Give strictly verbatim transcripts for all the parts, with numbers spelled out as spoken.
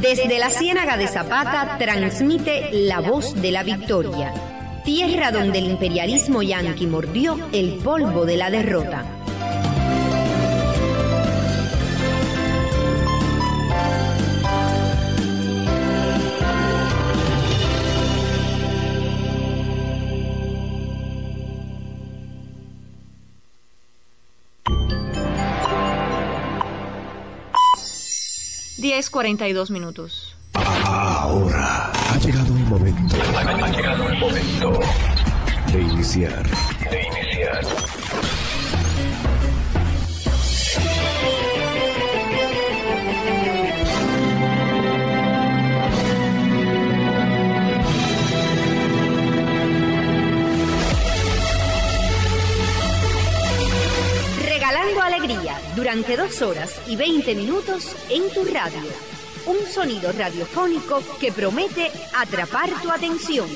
Desde la Ciénaga de Zapata transmite La Voz de la Victoria, tierra donde el imperialismo yanqui mordió el polvo de la derrota. diez cuarenta y dos minutos. Ahora ha llegado el momento. Ha llegado el momento de iniciar. De iniciar. Regalando alegría durante dos horas y veinte minutos en tu radio. Un sonido radiofónico que promete atrapar tu atención.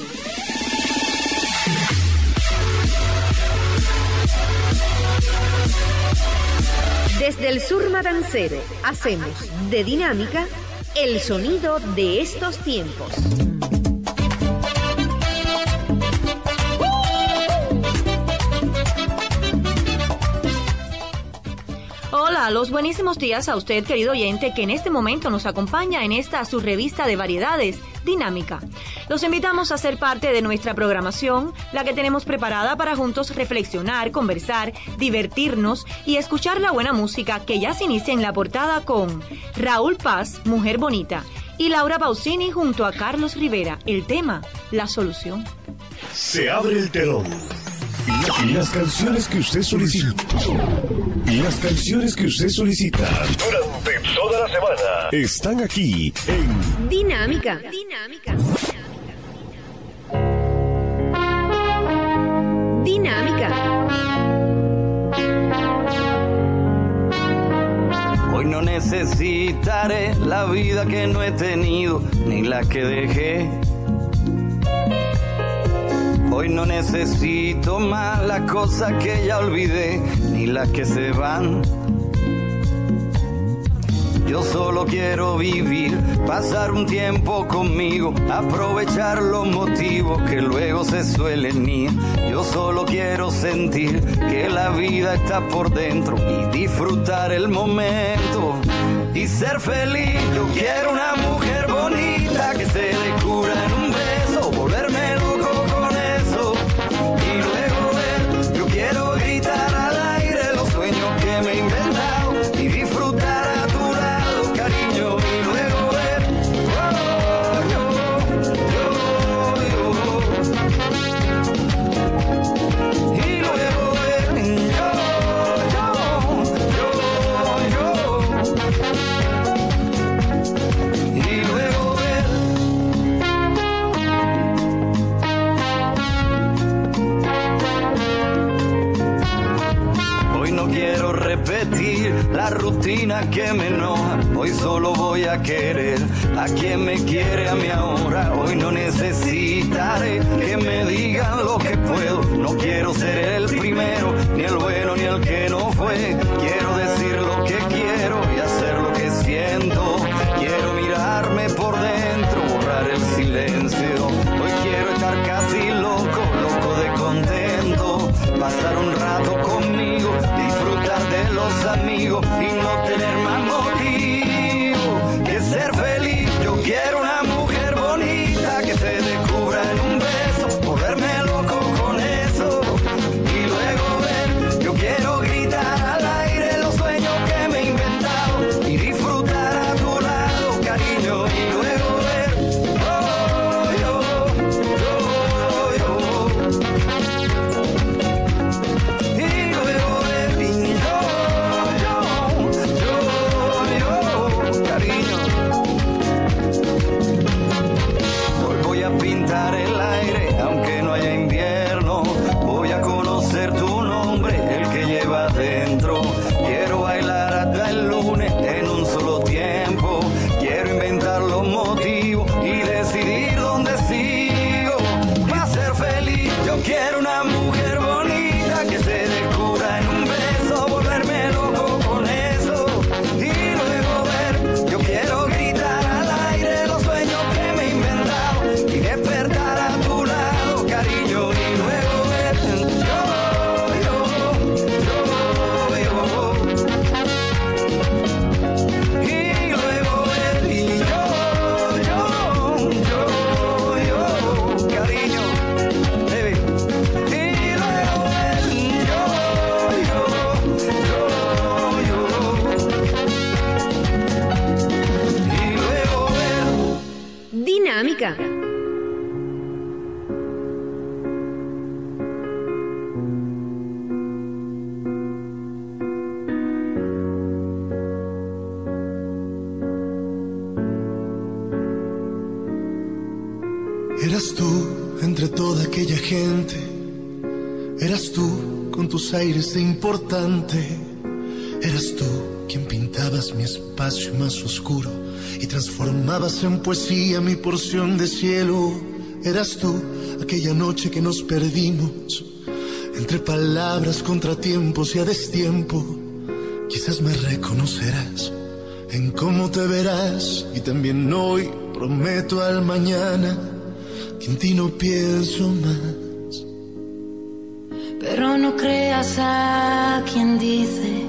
Desde el sur matancero hacemos de Dinámica el sonido de estos tiempos. Hola, los buenísimos días a usted, querido oyente, que en este momento nos acompaña en esta su revista de variedades, Dinámica. Los invitamos a ser parte de nuestra programación, la que tenemos preparada para juntos reflexionar, conversar, divertirnos y escuchar la buena música que ya se inicia en la portada con Raúl Paz, Mujer Bonita, y Laura Pausini junto a Carlos Rivera. El tema, la solución. Se abre el telón. Y las canciones que usted solicita. Y las canciones que usted solicita durante toda la semana están aquí en Dinámica. Dinámica. Dinámica. Hoy no necesitaré la vida que no he tenido, ni la que dejé. Hoy no necesito más las cosas que ya olvidé, ni las que se van. Yo solo quiero vivir, pasar un tiempo conmigo, aprovechar los motivos que luego se suelen ir. Yo solo quiero sentir que la vida está por dentro y disfrutar el momento y ser feliz. Yo quiero una mujer bonita que se descubra en un beso, volverme loco con eso y luego ver. Yo quiero gritar al aire los sueños que me he inventado y disfrutar a tu lado, cariño, y luego ver. Oh, yo, yo, yo. Y luego ver. Yo, yo, yo, yo. Y luego ver. Hoy no quiero repetir la rutina que me enoja. Hoy solo voy a querer a quien me quiere a mí ahora. Hoy no necesitaré que me digan lo que puedo. No quiero ser el primero, ni el bueno ni el que no fue. Quiero decir lo que quiero y hacer lo que siento. Quiero mirarme por dentro, borrar el silencio. Hoy quiero estar casi loco, loco de contento. Pasar un rato conmigo, disfrutar de los amigos y no tener más motivo que ser feliz. Yo quiero una mujer bonita que se descubra en un beso, volverme loco con eso y luego ver. Yo quiero gritar al aire Dinámica. Eras tú entre toda aquella gente, eras tú con tus aires de importante, eras tú quien pintabas mi espacio más oscuro y transformabas en poesía mi porción de cielo. Eras tú aquella noche que nos perdimos entre palabras, contratiempos y a destiempo. Quizás me reconocerás en cómo te verás, y también hoy prometo al mañana que en ti no pienso más. Pero no creas a quien dice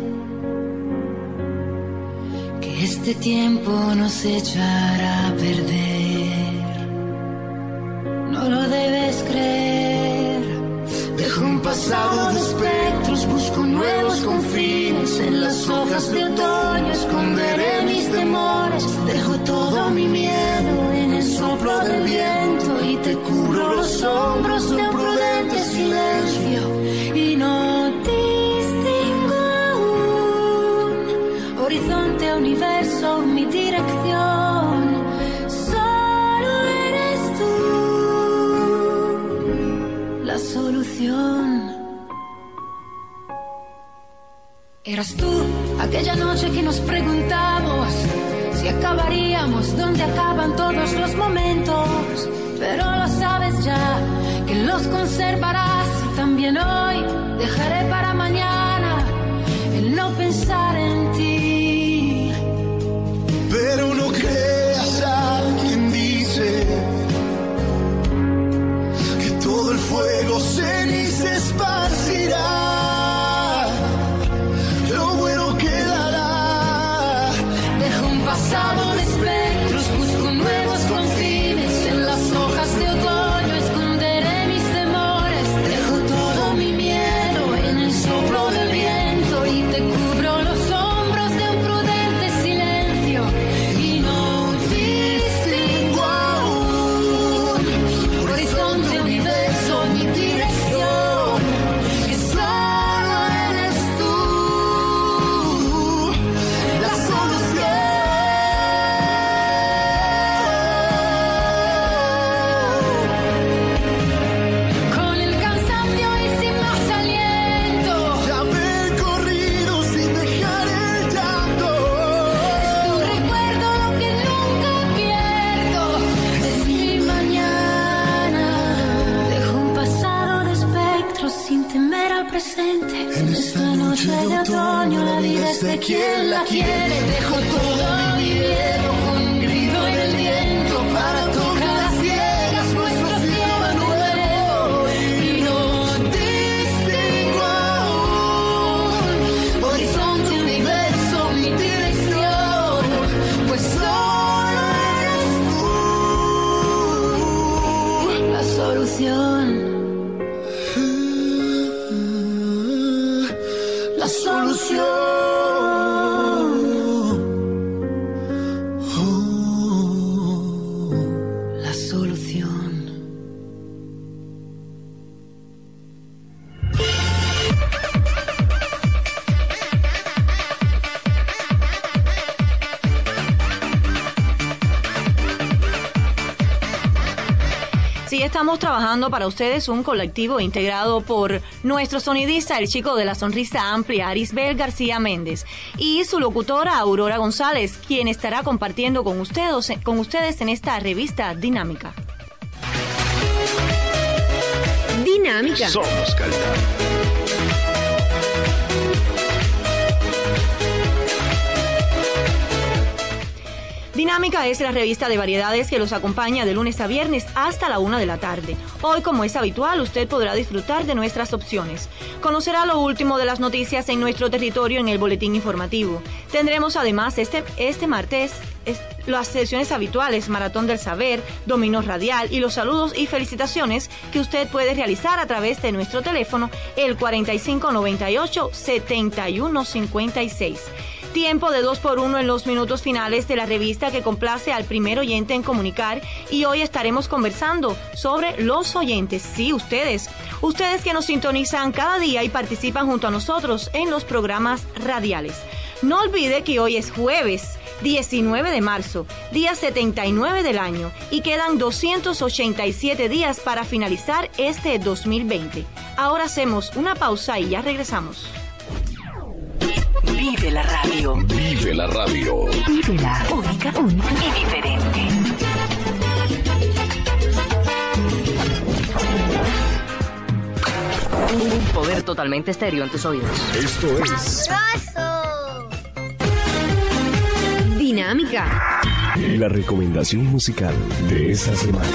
que este tiempo nos echará a perder. No lo debes creer. Dejo un pasado de espectros, busco nuevos confines. En las hojas de otoño esconderé mis temores. Dejo todo mi miedo en el soplo del viento y te cubro los hombros de un prudente silencio. Y no distingo aún horizonte, universo, mi dirección. Solo eres tú la solución. Eras tú aquella noche que nos preguntamos si acabaríamos donde acaban todos los momentos. Pero lo sabes ya, que los conservarás, y también hoy dejaré para mañana el no pensar en ti. Pero no creas a quien dice que todo el fuego ceniza esparcirá. Lo bueno quedará. Dejo un pasado de espectros, busco nuevos confines. En las hojas de otoño esconderé mis temores. Dejo todo mi miedo en el soplo del viento y te cubro los hombros de un prudente silencio. Y no distingo aún horizonte, universo, mi dirección. Que solo eres tú la solución. Con el cansancio y sin más aliento, Ya haber corrido sin dejar el llanto. tu recuerdo lo que nunca pierdo. Es mi mañana. Dejo un pasado de espectros sin temer al presente. En esta noche de otoño la vida es de quien la quiere. Dejo todo mi miedo con un grito en el viento para tocar las ciegas nuestro cielo nuevo. Y no distingo aún horizonte, universo, mi dirección. Pues solo eres tú la solución. La solución. Oh. La solución. Sí, estamos trabajando para ustedes un colectivo integrado por nuestro sonidista, el chico de la sonrisa amplia, Arisbel García Méndez, y su locutora, Aurora González, quien estará compartiendo con ustedes, con ustedes en esta revista Dinámica. Dinámica. Somos calidad. Dinámica es la revista de variedades que los acompaña de lunes a viernes hasta la una de la tarde. Hoy, como es habitual, usted podrá disfrutar de nuestras opciones. Conocerá lo último de las noticias en nuestro territorio en el boletín informativo. Tendremos además este, este martes es, las sesiones habituales, Maratón del Saber, Dominó Radial y los saludos y felicitaciones que usted puede realizar a través de nuestro teléfono, el cuarenta y cinco noventa y ocho setenta y uno cincuenta y seis. Tiempo de dos por uno en los minutos finales de la revista que complace al primer oyente en comunicar, y hoy estaremos conversando sobre los oyentes, sí, ustedes, ustedes que nos sintonizan cada día y participan junto a nosotros en los programas radiales. No olvide que hoy es jueves diecinueve de marzo, día setenta y nueve del año, y quedan doscientos ochenta y siete días para finalizar este dos mil veinte. Ahora hacemos una pausa y ya regresamos. Vive la radio. Vive la radio. Vive la única, única y diferente. Un poder totalmente estéreo en tus oídos. Esto es Dinámica. la recomendación musical de esta semana.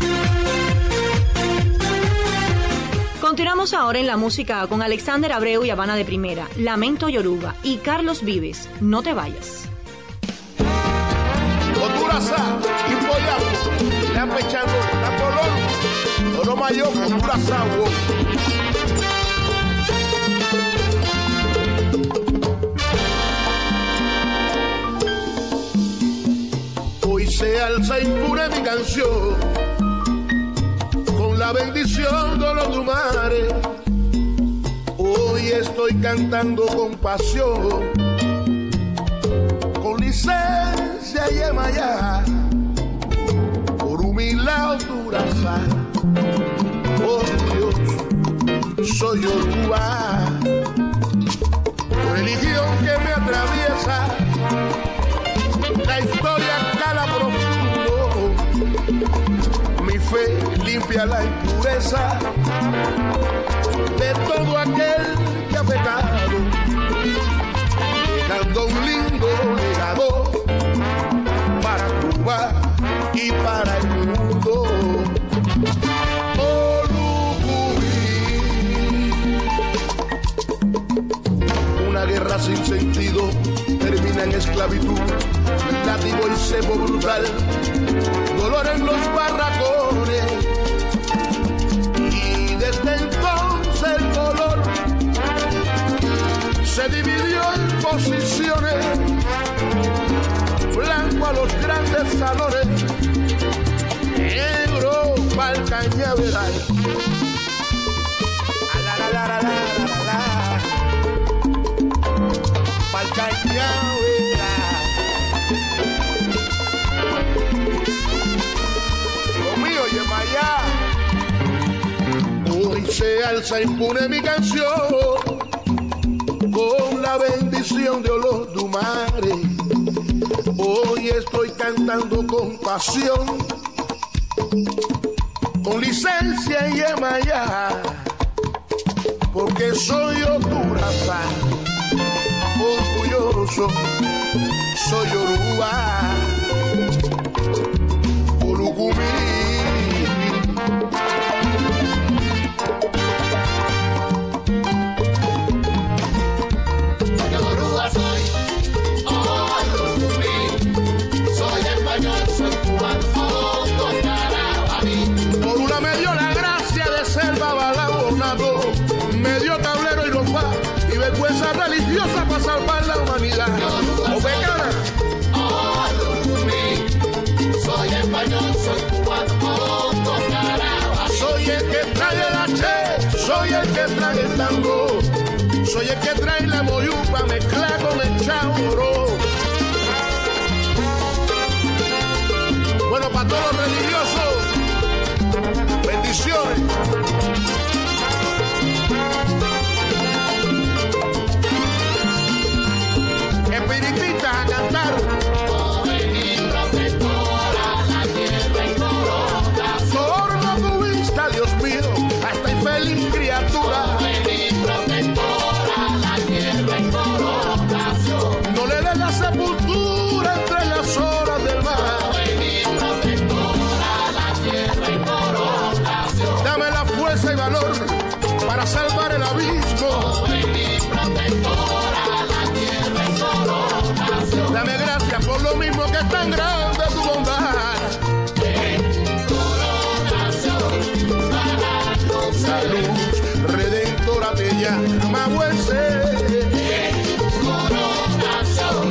Continuamos ahora en la música con Alexander Abreu y Habana de Primera, Lamento Yoruba y Carlos Vives, No te vayas. Oturasa, Imboyapo, Lampechando, Napolón, Oromayo, Oturasa, hoy se alza impune mi canción, con la bendición de los mares. Hoy estoy cantando con pasión, con licencia y emayá, por humildad Oturasa. Oh Dios, soy Yoruba, religión que me atraviesa, la historia cala profundo, mi fe limpia la impureza de todo aquel que ha pecado, dejando un lindo legado para Cuba y para el mundo. Oh, Lukuri, una guerra sin sentido termina en esclavitud, látigo y cebo brutal, dolor en los barracones, y desde entonces el dolor se dividió en posiciones, blanco a los grandes salones, negro pa'l cañaveral. La, la, la, la, la, la, la. Pa'l cañaveral. Lo mío y en allá. Hoy se alza impune mi canción, con la bendición de Olodumare. Hoy estoy cantando con pasión, con licencia y emayá, porque soy Oturasa, orgulloso, soy Yoruba, Olukumi. Vergüenza religiosa para salvar la humanidad. ¿O pecana? Soy español, soy cubano, soy el que trae el H, soy el que trae el tango, soy el que trae la moyupa mezclada con el chauro. Bueno, para todos los religiosos, bendiciones. Espiritistas a cantar. Oh, vení, protectora, la tierra y corona. Torna tu vista, Dios mío, a esta infeliz criatura. Oh, vení, protectora, la tierra y corona. No le des la sepultura entre las horas del mar. Oh, vení, protectora, la tierra y corona. Dame la fuerza y valor para salvar el abismo. Oh, vení, protectora. Dame gracias por lo mismo que es tan grande tu bondad. La luz redentora te llama buen ser. Coronación.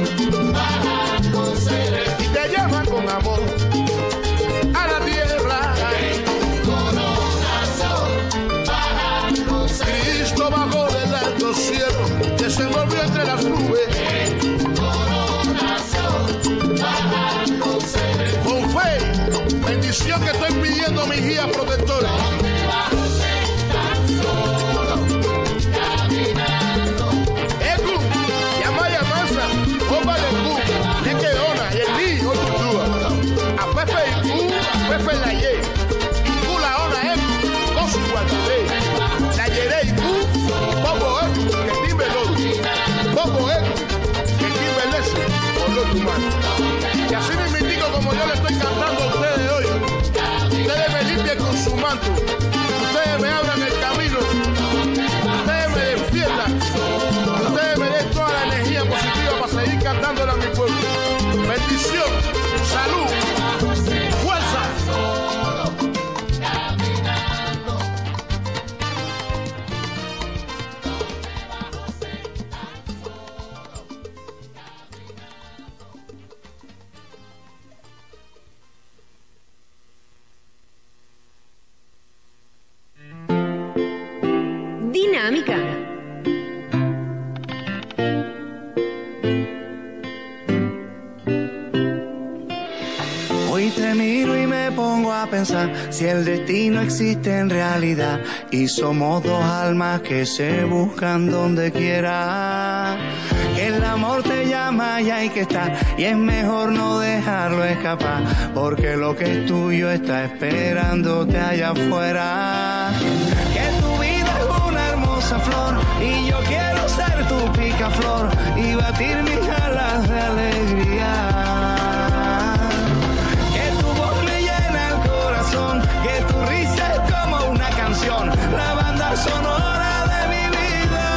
Dinámica. Hoy te miro y me pongo a pensar si el destino existe en realidad y somos dos almas que se buscan donde quiera. Que el amor te llama y hay que estar y es mejor no dejarlo escapar porque lo que es tuyo está esperándote allá afuera. Que tu vida es una hermosa flor y yo quiero ser tu picaflor y batir mis alas de alegría. Que tu risa es como una canción, la banda sonora de mi vida.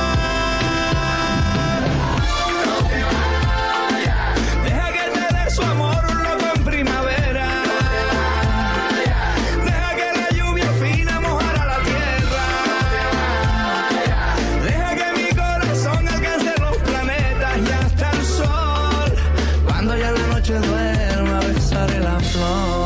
No te vayas, deja que te dé su amor un loco en primavera. Deja que la lluvia fina mojara la tierra. Deja que mi corazón alcance los planetas y hasta el sol. Cuando ya la noche duerma besaré la flor.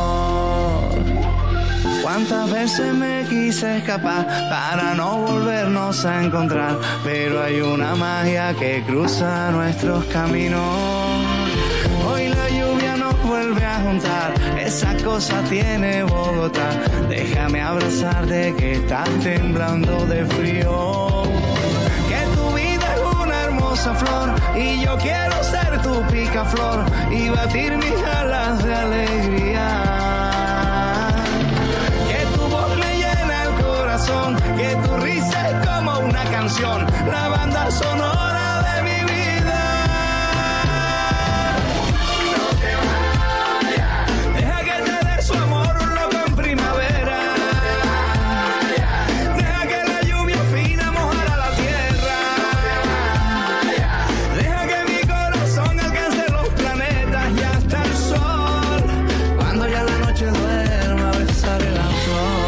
Cuántas veces me quise escapar para no volvernos a encontrar, pero hay una magia que cruza nuestros caminos. Hoy la lluvia nos vuelve a juntar, esa cosa tiene Bogotá. Déjame abrazarte que estás temblando de frío. Que tu vida es una hermosa flor y yo quiero ser tu picaflor y batir mis alas de alegría. Que tu risa es como una canción, la banda sonora de mi vida. No te vayas, deja que te dé su amor un loco en primavera. Deja que la lluvia fina mojara la tierra. Deja que mi corazón alcance los planetas y hasta el sol. Cuando ya la noche duerma besaré la flor.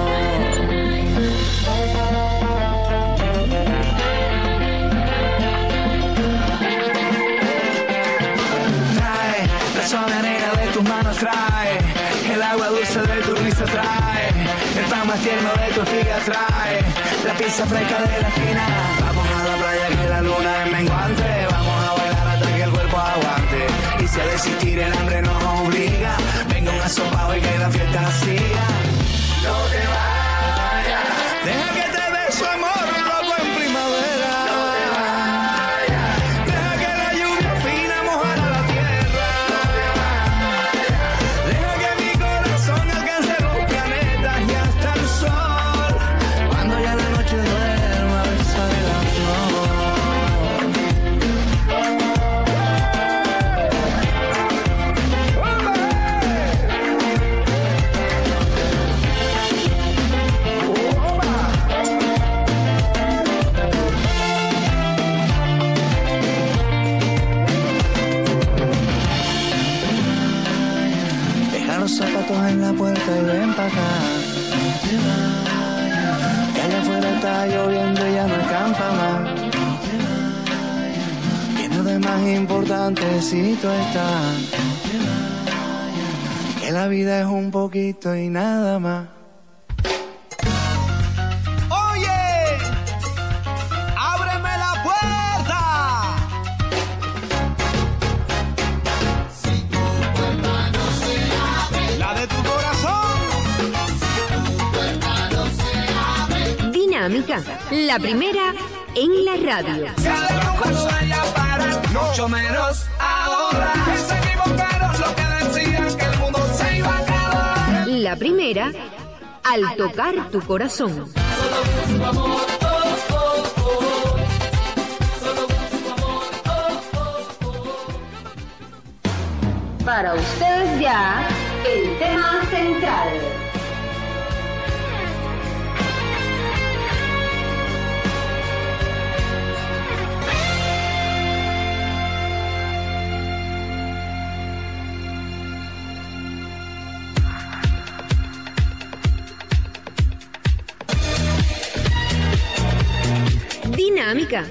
Trae el agua dulce de tu risa, trae el pan más tierno de tu espiga, trae la pizza fresca de la esquina. Vamos a la playa que la luna es menguante, vamos a bailar hasta que el cuerpo aguante. Y si a desistir el hambre nos obliga, venga un asopado y que la fiesta siga. No te vayas, deja que te dé su amor loco en primavera. No te vayas, deja que la lluvia fina mojara la tierra. Deja que mi corazón alcance los planetas y hasta el sol. Cuando ya la noche duerma besaré la flor. Los zapatos en la puerta y ven pa' acá. Que allá afuera está lloviendo y ya no escampa más. Que lo demás importante si tú estás. Que la vida es un poquito y nada más. Dinámica, la primera en la radio. Mucho menos ahora. Se equivocaron lo que decían que el mundo se iba a acabar. La primera, al tocar tu corazón. Solo con su amor, oh, oh, oh. Solo con su amor, oh, oh, oh. Para ustedes ya, el tema central. Dinámica.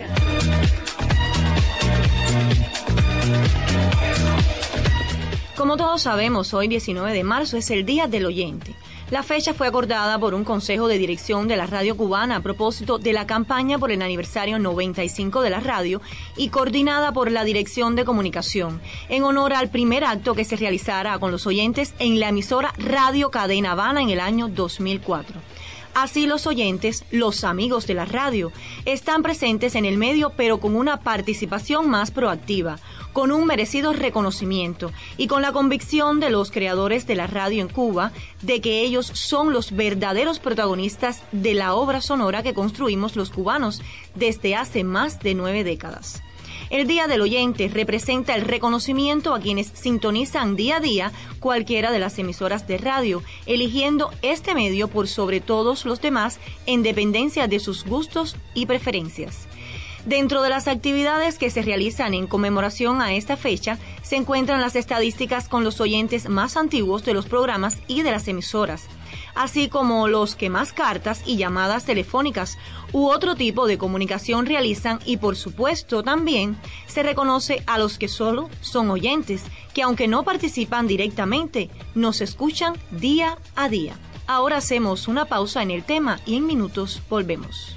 Como todos sabemos, hoy diecinueve de marzo es el Día del Oyente. La fecha fue acordada por un consejo de dirección de la radio cubana a propósito de la campaña por el aniversario noventa y cinco de la radio y coordinada por la Dirección de Comunicación, en honor al primer acto que se realizara con los oyentes en la emisora Radio Cadena Habana en el año dos mil cuatro. Así los oyentes, los amigos de la radio, están presentes en el medio pero con una participación más proactiva, con un merecido reconocimiento y con la convicción de los creadores de la radio en Cuba de que ellos son los verdaderos protagonistas de la obra sonora que construimos los cubanos desde hace más de nueve décadas. El Día del Oyente representa el reconocimiento a quienes sintonizan día a día cualquiera de las emisoras de radio, eligiendo este medio por sobre todos los demás en dependencia de sus gustos y preferencias. Dentro de las actividades que se realizan en conmemoración a esta fecha, se encuentran las estadísticas con los oyentes más antiguos de los programas y de las emisoras, así como los que más cartas y llamadas telefónicas u otro tipo de comunicación realizan y, por supuesto, también se reconoce a los que solo son oyentes, que aunque no participan directamente, nos escuchan día a día. Ahora hacemos una pausa en el tema y en minutos volvemos.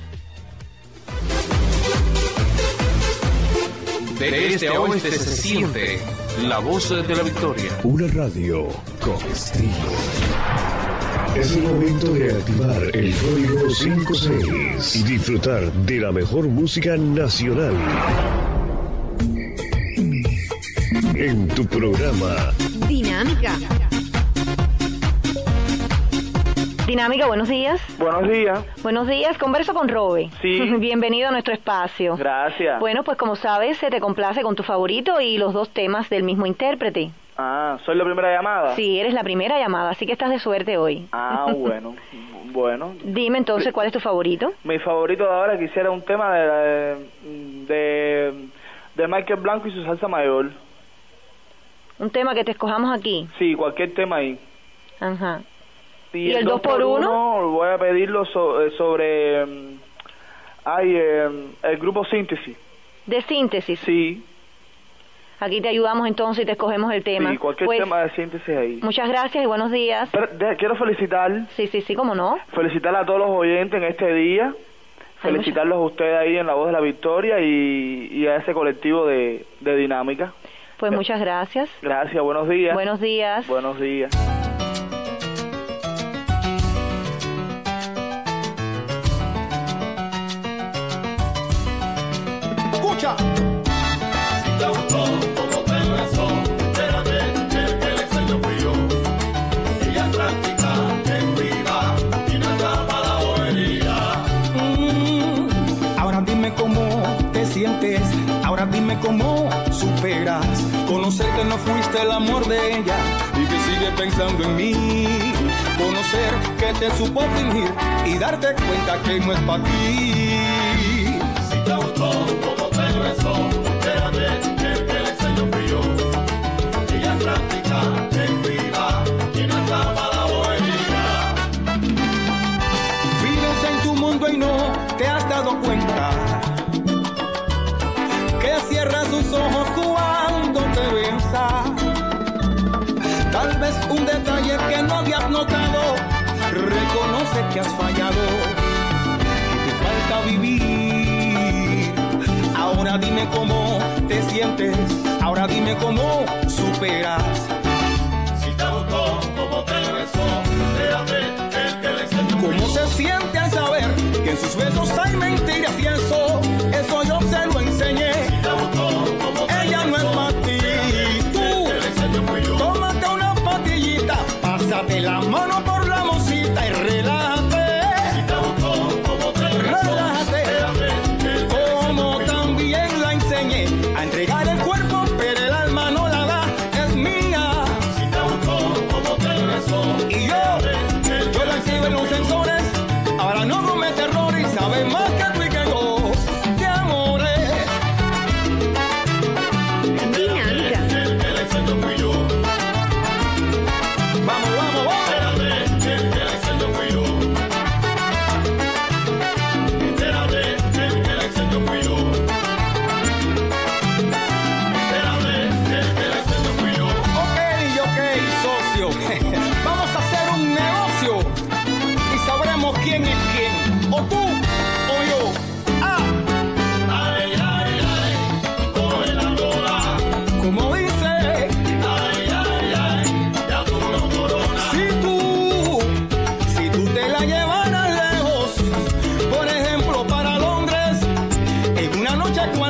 De este a oeste se siente la voz de la victoria. Una radio con estilo. Es el momento de activar el código cinco seis y disfrutar de la mejor música nacional. En tu programa Dinámica. Dinámica, buenos días. Buenos días. Buenos días, converso con Robe. Sí. Bienvenido a nuestro espacio. Gracias. Bueno, pues como sabes, se te complace con tu favorito y los dos temas del mismo intérprete. Ah, ¿soy la primera llamada? Sí, eres la primera llamada, así que estás de suerte hoy. Ah, bueno, bueno. Dime entonces, ¿cuál es tu favorito? Mi favorito de ahora quisiera un tema de, de, de Michael Blanco y su salsa mayor. ¿Un tema que te escojamos aquí? Sí, cualquier tema ahí. Ajá. Y, ¿Y el, el dos por uno? Voy a pedirlo so, sobre... Ay, eh, el grupo Síntesis. ¿De Síntesis? Sí. Aquí te ayudamos entonces y te escogemos el tema. Sí, cualquier pues, tema de Síntesis ahí. Muchas gracias y buenos días. Pero, de, quiero felicitar. Sí, sí, sí, ¿cómo no? Felicitar a todos los oyentes en este día. Ay, felicitarlos muchas... a ustedes ahí en La Voz de la Victoria y, y a ese colectivo de, de Dinámica. Pues muchas gracias. Gracias, buenos días. Buenos días. Buenos días. Escucha. Si te gustó como te besó, espérate, el que le enseñó fui yo. Ella es práctica, en viva, y no está para la bobería. Mm, ahora dime cómo te sientes, ahora dime cómo superas. Conocer que no fuiste el amor de ella y que sigue pensando en mí. Conocer que te supo fingir y darte cuenta que no es para ti. Si te gustó como te besó, espérate, que el que le enseñó fui yo. Ella es práctica, en viva, y no está para la bobería. Vives en tu mundo y no te has dado cuenta que cierras tus ojos cuando te besa. Tal vez un detalle que no habías notado, reconoce que has fallado, que te falta vivir. Ahora dime cómo te sientes, ahora dime cómo superas. Si te gustó como te besó, espérate, el que le enseñó fui yo. ¿Cómo se siente al saber que en sus besos hay mentiras y eso, eso yo se lo enseñé? Si te gustó como te ella no es para ti. Tú, tómate una pastillita, pásate la mano por la mosita y relájate. Si te gustó como te besó, relájate. Como también la enseñé a entregar el cuerpo, pero el alma no la da, es mía. Si te gustó como te besó, y yo, yo la exhibo en los sensores, ahora no comete errores y sabe más que tú y que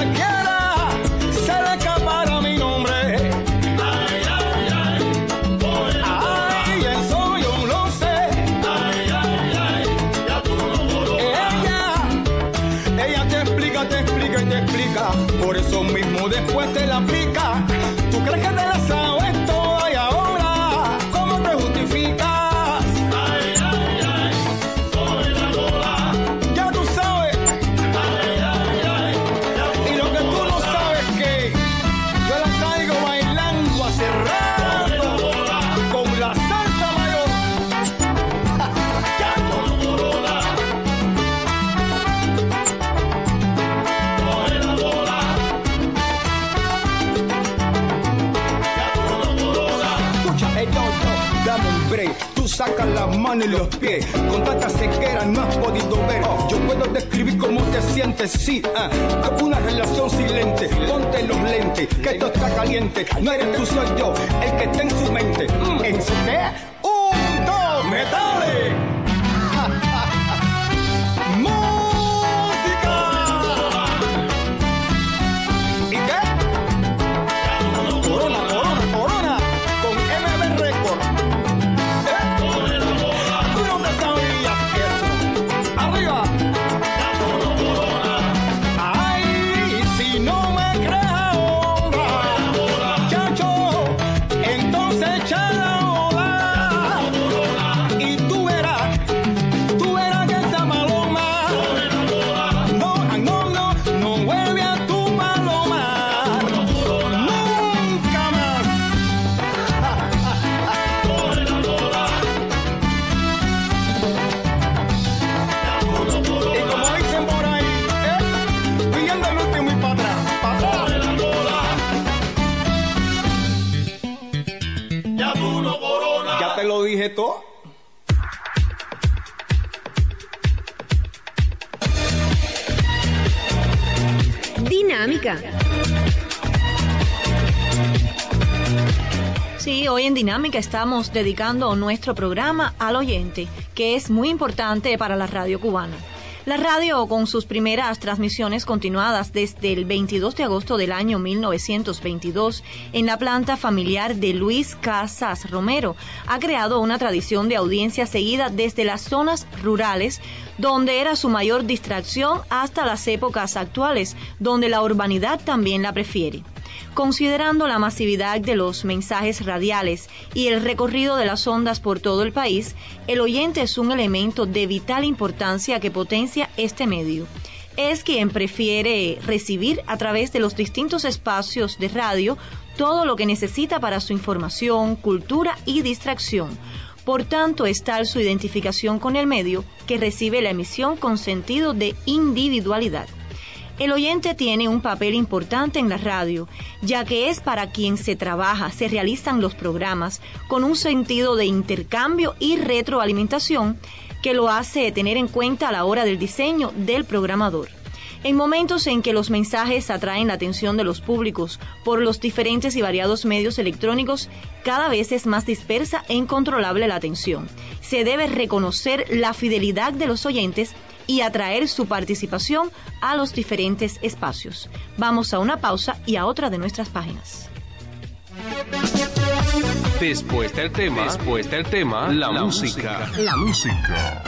cualquiera se le escapará mi nombre. Ay, ay, ay, ay, eso yo lo sé. Ay, ay, ay, ya tú lo ella, ella te explica, te explica y te explica. Por eso mismo después te la aplica. ¿Tú crees que te la sabes toda y ahora cómo te justificas? Ay, ay, ay, soy la Lola. Ya tú sabes. Ay, ay, ay, y lo que tú no sabes es que yo la traigo bailando hace rato con la salsa mayor. Ya tú Lola. Soy la Lola. Escucha, ey, yo, yo, dame un break. Tú sacas las manos y los pies. Con tanta sequera no has podido ver. Yo puedo describir cómo te sientes, sí. Ah, una relación silente. Ponte los lentes, que esto está caliente. No eres tú, soy yo, el que está en su mente. Mm, ¿en su qué? Un, dos, metales. ¡Música! ¿Y qué? Corona, corona, corona. Con M B Record. ¿Eh? Tú no te sabías eso. Arriba. Ay, si no me crees ahora, chacho, entonces echa la bola. Y tú verás, tú verás que esa paloma no, no, no, no vuelve a tu paloma nunca más. Y como dicen por ahí, ¿eh? Pidiendo el último y para atrás, para atrás. Ya tú no corona. Ya te lo dije todo. Dinámica. Sí, hoy en Dinámica estamos dedicando nuestro programa al oyente, que es muy importante para la radio cubana. La radio, con sus primeras transmisiones continuadas desde el veintidós de agosto del año mil novecientos veintidós en la planta familiar de Luis Casas Romero, ha creado una tradición de audiencia seguida desde las zonas rurales, donde era su mayor distracción, hasta las épocas actuales, donde la urbanidad también la prefiere. Considerando la masividad de los mensajes radiales y el recorrido de las ondas por todo el país, el oyente es un elemento de vital importancia que potencia este medio. Es quien prefiere recibir a través de los distintos espacios de radio todo lo que necesita para su información, cultura y distracción. Por tanto, es tal su identificación con el medio que recibe la emisión con sentido de individualidad. El oyente tiene un papel importante en la radio, ya que es para quien se trabaja, se realizan los programas, con un sentido de intercambio y retroalimentación que lo hace tener en cuenta a la hora del diseño del programador. En momentos en que los mensajes atraen la atención de los públicos por los diferentes y variados medios electrónicos, cada vez es más dispersa e incontrolable la atención. Se debe reconocer la fidelidad de los oyentes y atraer su participación a los diferentes espacios. Vamos a una pausa y a otra de nuestras páginas. Después del tema, después del tema, la, la música. música. La música.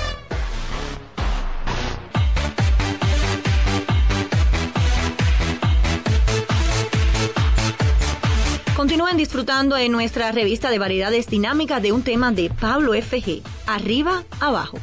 Continúen disfrutando en nuestra revista de variedades dinámicas de un tema de Pablo F G. Arriba, abajo.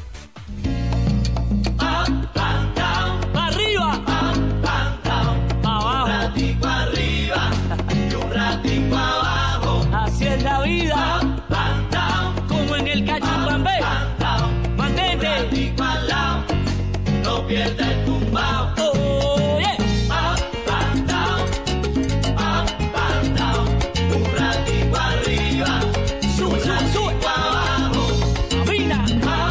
Arriba, abajo, un ratico arriba y un ratico abajo. Así es la vida, como en el cachupambé. Mantente, un ratico al lado, no pierdas el tumbao. Oh, yeah. Un ratico arriba, sube, sube, sube, abajo. Camina.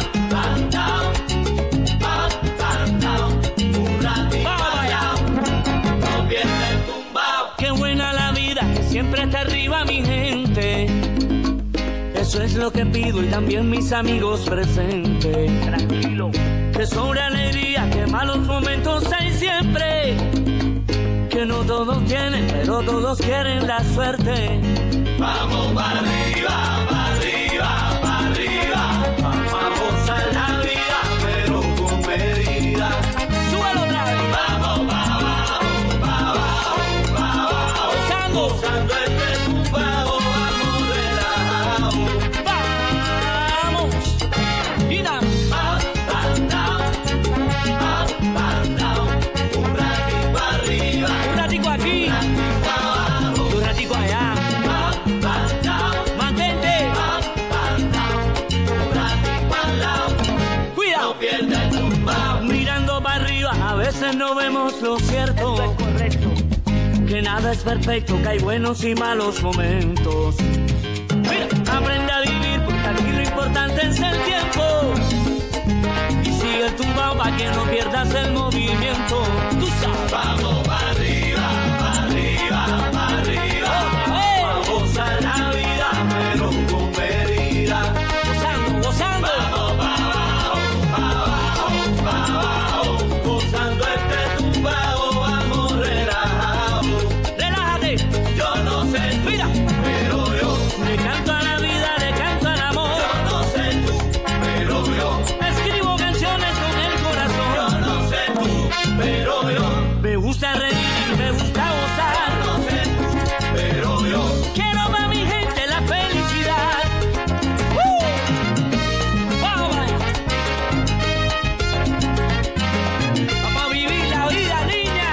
Siempre hasta arriba mi gente, eso es lo que pido y también mis amigos presentes. Tranquilo, que sobre alegría, que malos momentos hay siempre. que no todos tienen, pero todos quieren la suerte. Vamos para arriba, para arriba, para arriba. Vamos a gozar la vida, pero con medida. Súbelo otra vez. Vamos para abajo, para abajo, para abajo. Gozando, gozando este tumbado, vamos relajados. Vamos. Mira. Up, up, down. Up, up, down. Un ratico arriba. Un ratico aquí. Un ratico abajo. Un ratico allá. Up, up, down. Mantente. Up, up, down. Un ratico al lado. Cuidado. No pierda el tumbado. Mirando para arriba, a veces no vemos lo cierto. Eso es correcto. Que nada es perfecto, que hay buenos y malos momentos. Mira, aprende a vivir, porque aquí lo importante es el tiempo. Y sigue el tumbao para que no pierdas el movimiento. Tú sabes. Vamos para arriba, para arriba, para arriba. Vamos a gozar la vida, pero con medida. Gozando, gozando. Vamos para abajo, para abajo, para abajo. Gozando este tumbado, vamos relajados. Relájate. Yo no sé tú, Mira, pero yo. le canto a la vida, le canto al amor. Yo no sé tú, pero yo. Escribo canciones con el corazón. Yo no sé tú, pero yo. Me gusta reír, me gusta gozar. Yo no sé tú, pero yo. Quiero para mi gente la felicidad. ¡Uh! ¡Vamos, vaya! Vamos a vivir la vida, niña.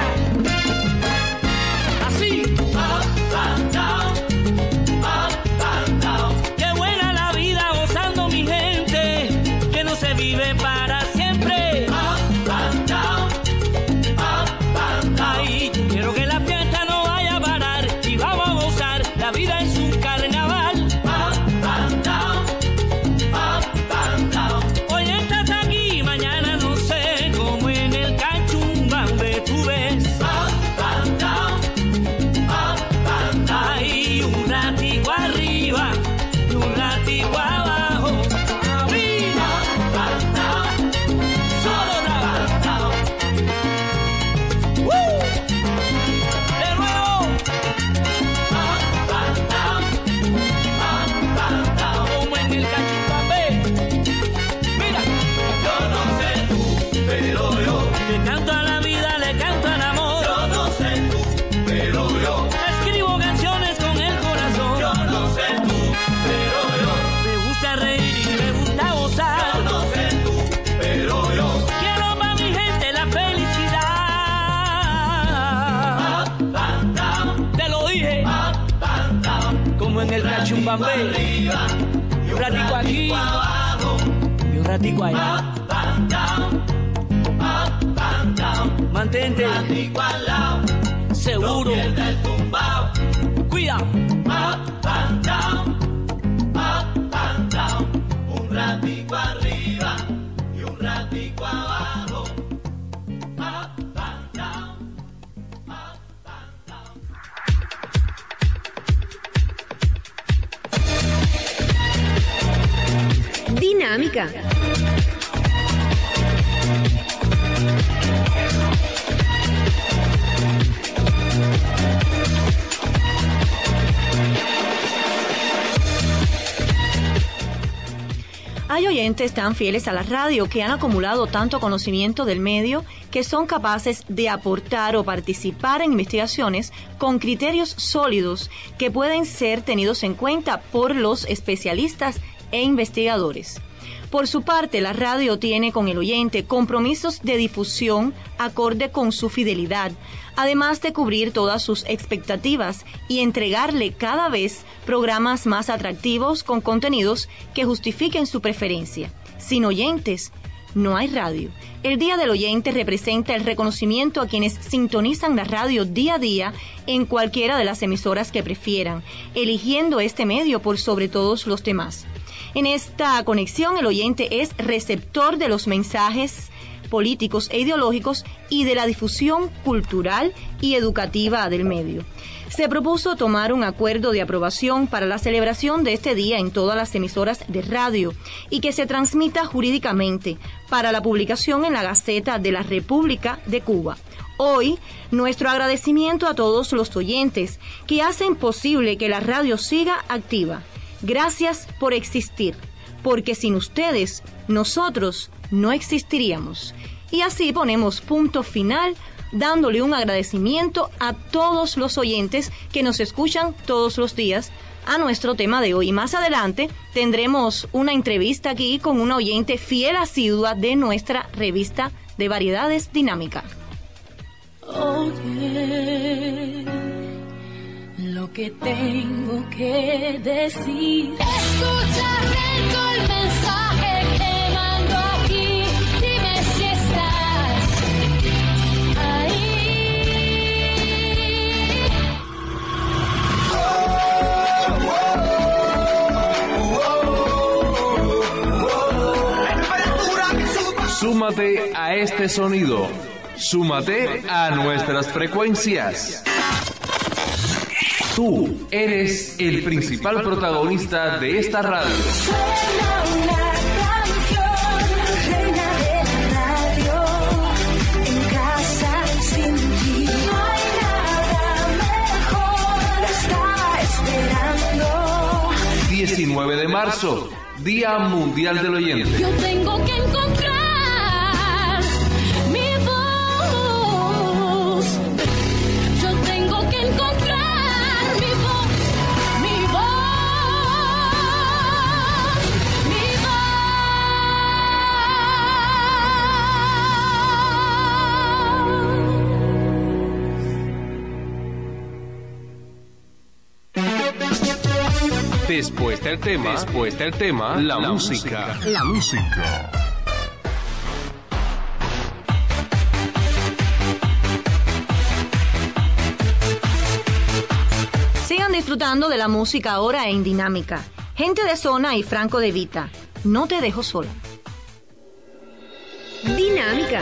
Así. Up, up, down. Up, up, down. Qué buena la vida gozando mi gente, que no se vive para siempre. Up, up, down. Up, up, down. Ay, quiero que la fiesta no vaya a parar y vamos a gozar, la vida es un carnaval. Up, up, down. Up, up, down. Hoy estás aquí, mañana no sé, como en el cachumbambe tú ves. Up, up, down. Up, up, down. Ay, un ratico arriba y un ratico abajo. Arriba, Up, down. solo otra vez. Up, down. ¡Uh! De nuevo. Up, up, down. Up, up, down. Como en el cachumbambe. Mira, Yo no sé tú, pero yo. le canto a la vida, le canto al amor. Yo no sé tú, pero yo. Escribo canciones con el corazón. Yo no sé tú, pero yo. Me gusta reír y me gusta Yo gozar. no sé tú, pero yo. Quiero para mi gente la felicidad. Up, up, down. Te lo dije, Up, up, down. como en el cachumbambe. Arriba y Un ratico aquí abajo. y un ratico allá. Up, up, down. Up, up, down. Mantente Ratico al lado. No seguro. pierda el tumbao. Cuidado. Up, up, down. Up, up, down. Un ratico arriba y un ratico abajo. Up, up, down. Up, up, down. Dinámica. Hay oyentes tan fieles a la radio que han acumulado tanto conocimiento del medio que son capaces de aportar o participar en investigaciones con criterios sólidos que pueden ser tenidos en cuenta por los especialistas e investigadores. Por su parte, la radio tiene con el oyente compromisos de difusión acorde con su fidelidad, además de cubrir todas sus expectativas y entregarle cada vez programas más atractivos con contenidos que justifiquen su preferencia. Sin oyentes, no hay radio. El Día del Oyente representa el reconocimiento a quienes sintonizan la radio día a día en cualquiera de las emisoras que prefieran, eligiendo este medio por sobre todos los demás. En esta conexión, el oyente es receptor de los mensajes políticos e ideológicos y de la difusión cultural y educativa del medio. Se propuso tomar un acuerdo de aprobación para la celebración de este día en todas las emisoras de radio y que se transmita jurídicamente para la publicación en la Gaceta de la República de Cuba. Hoy, nuestro agradecimiento a todos los oyentes que hacen posible que la radio siga activa. Gracias por existir, porque sin ustedes, nosotros no existiríamos. Y así ponemos punto final, dándole un agradecimiento a todos los oyentes que nos escuchan todos los días a nuestro tema de hoy. Más adelante tendremos una entrevista aquí con una oyente fiel asidua de nuestra revista de variedades Dinámica. Oye, lo que tengo que decir. Escucha atento el mensaje que mando aquí. Dime si estás ahí. Súmate a este sonido. Súmate a nuestras frecuencias. Tú eres el principal protagonista de esta radio. Suena una canción, reina de la radio, en casa sin ti. No hay nada mejor, está esperando. diecinueve de marzo, Día Mundial del Oyente. Yo tengo que encontrar mi voz. Yo tengo que encontrar mi voz, mi voz, mi Después del tema, después del tema, la, la música. música. La música. Sigan disfrutando de la música ahora en Dinámica. Gente de Zona y Franco De Vita. No te dejo sola. Dinámica.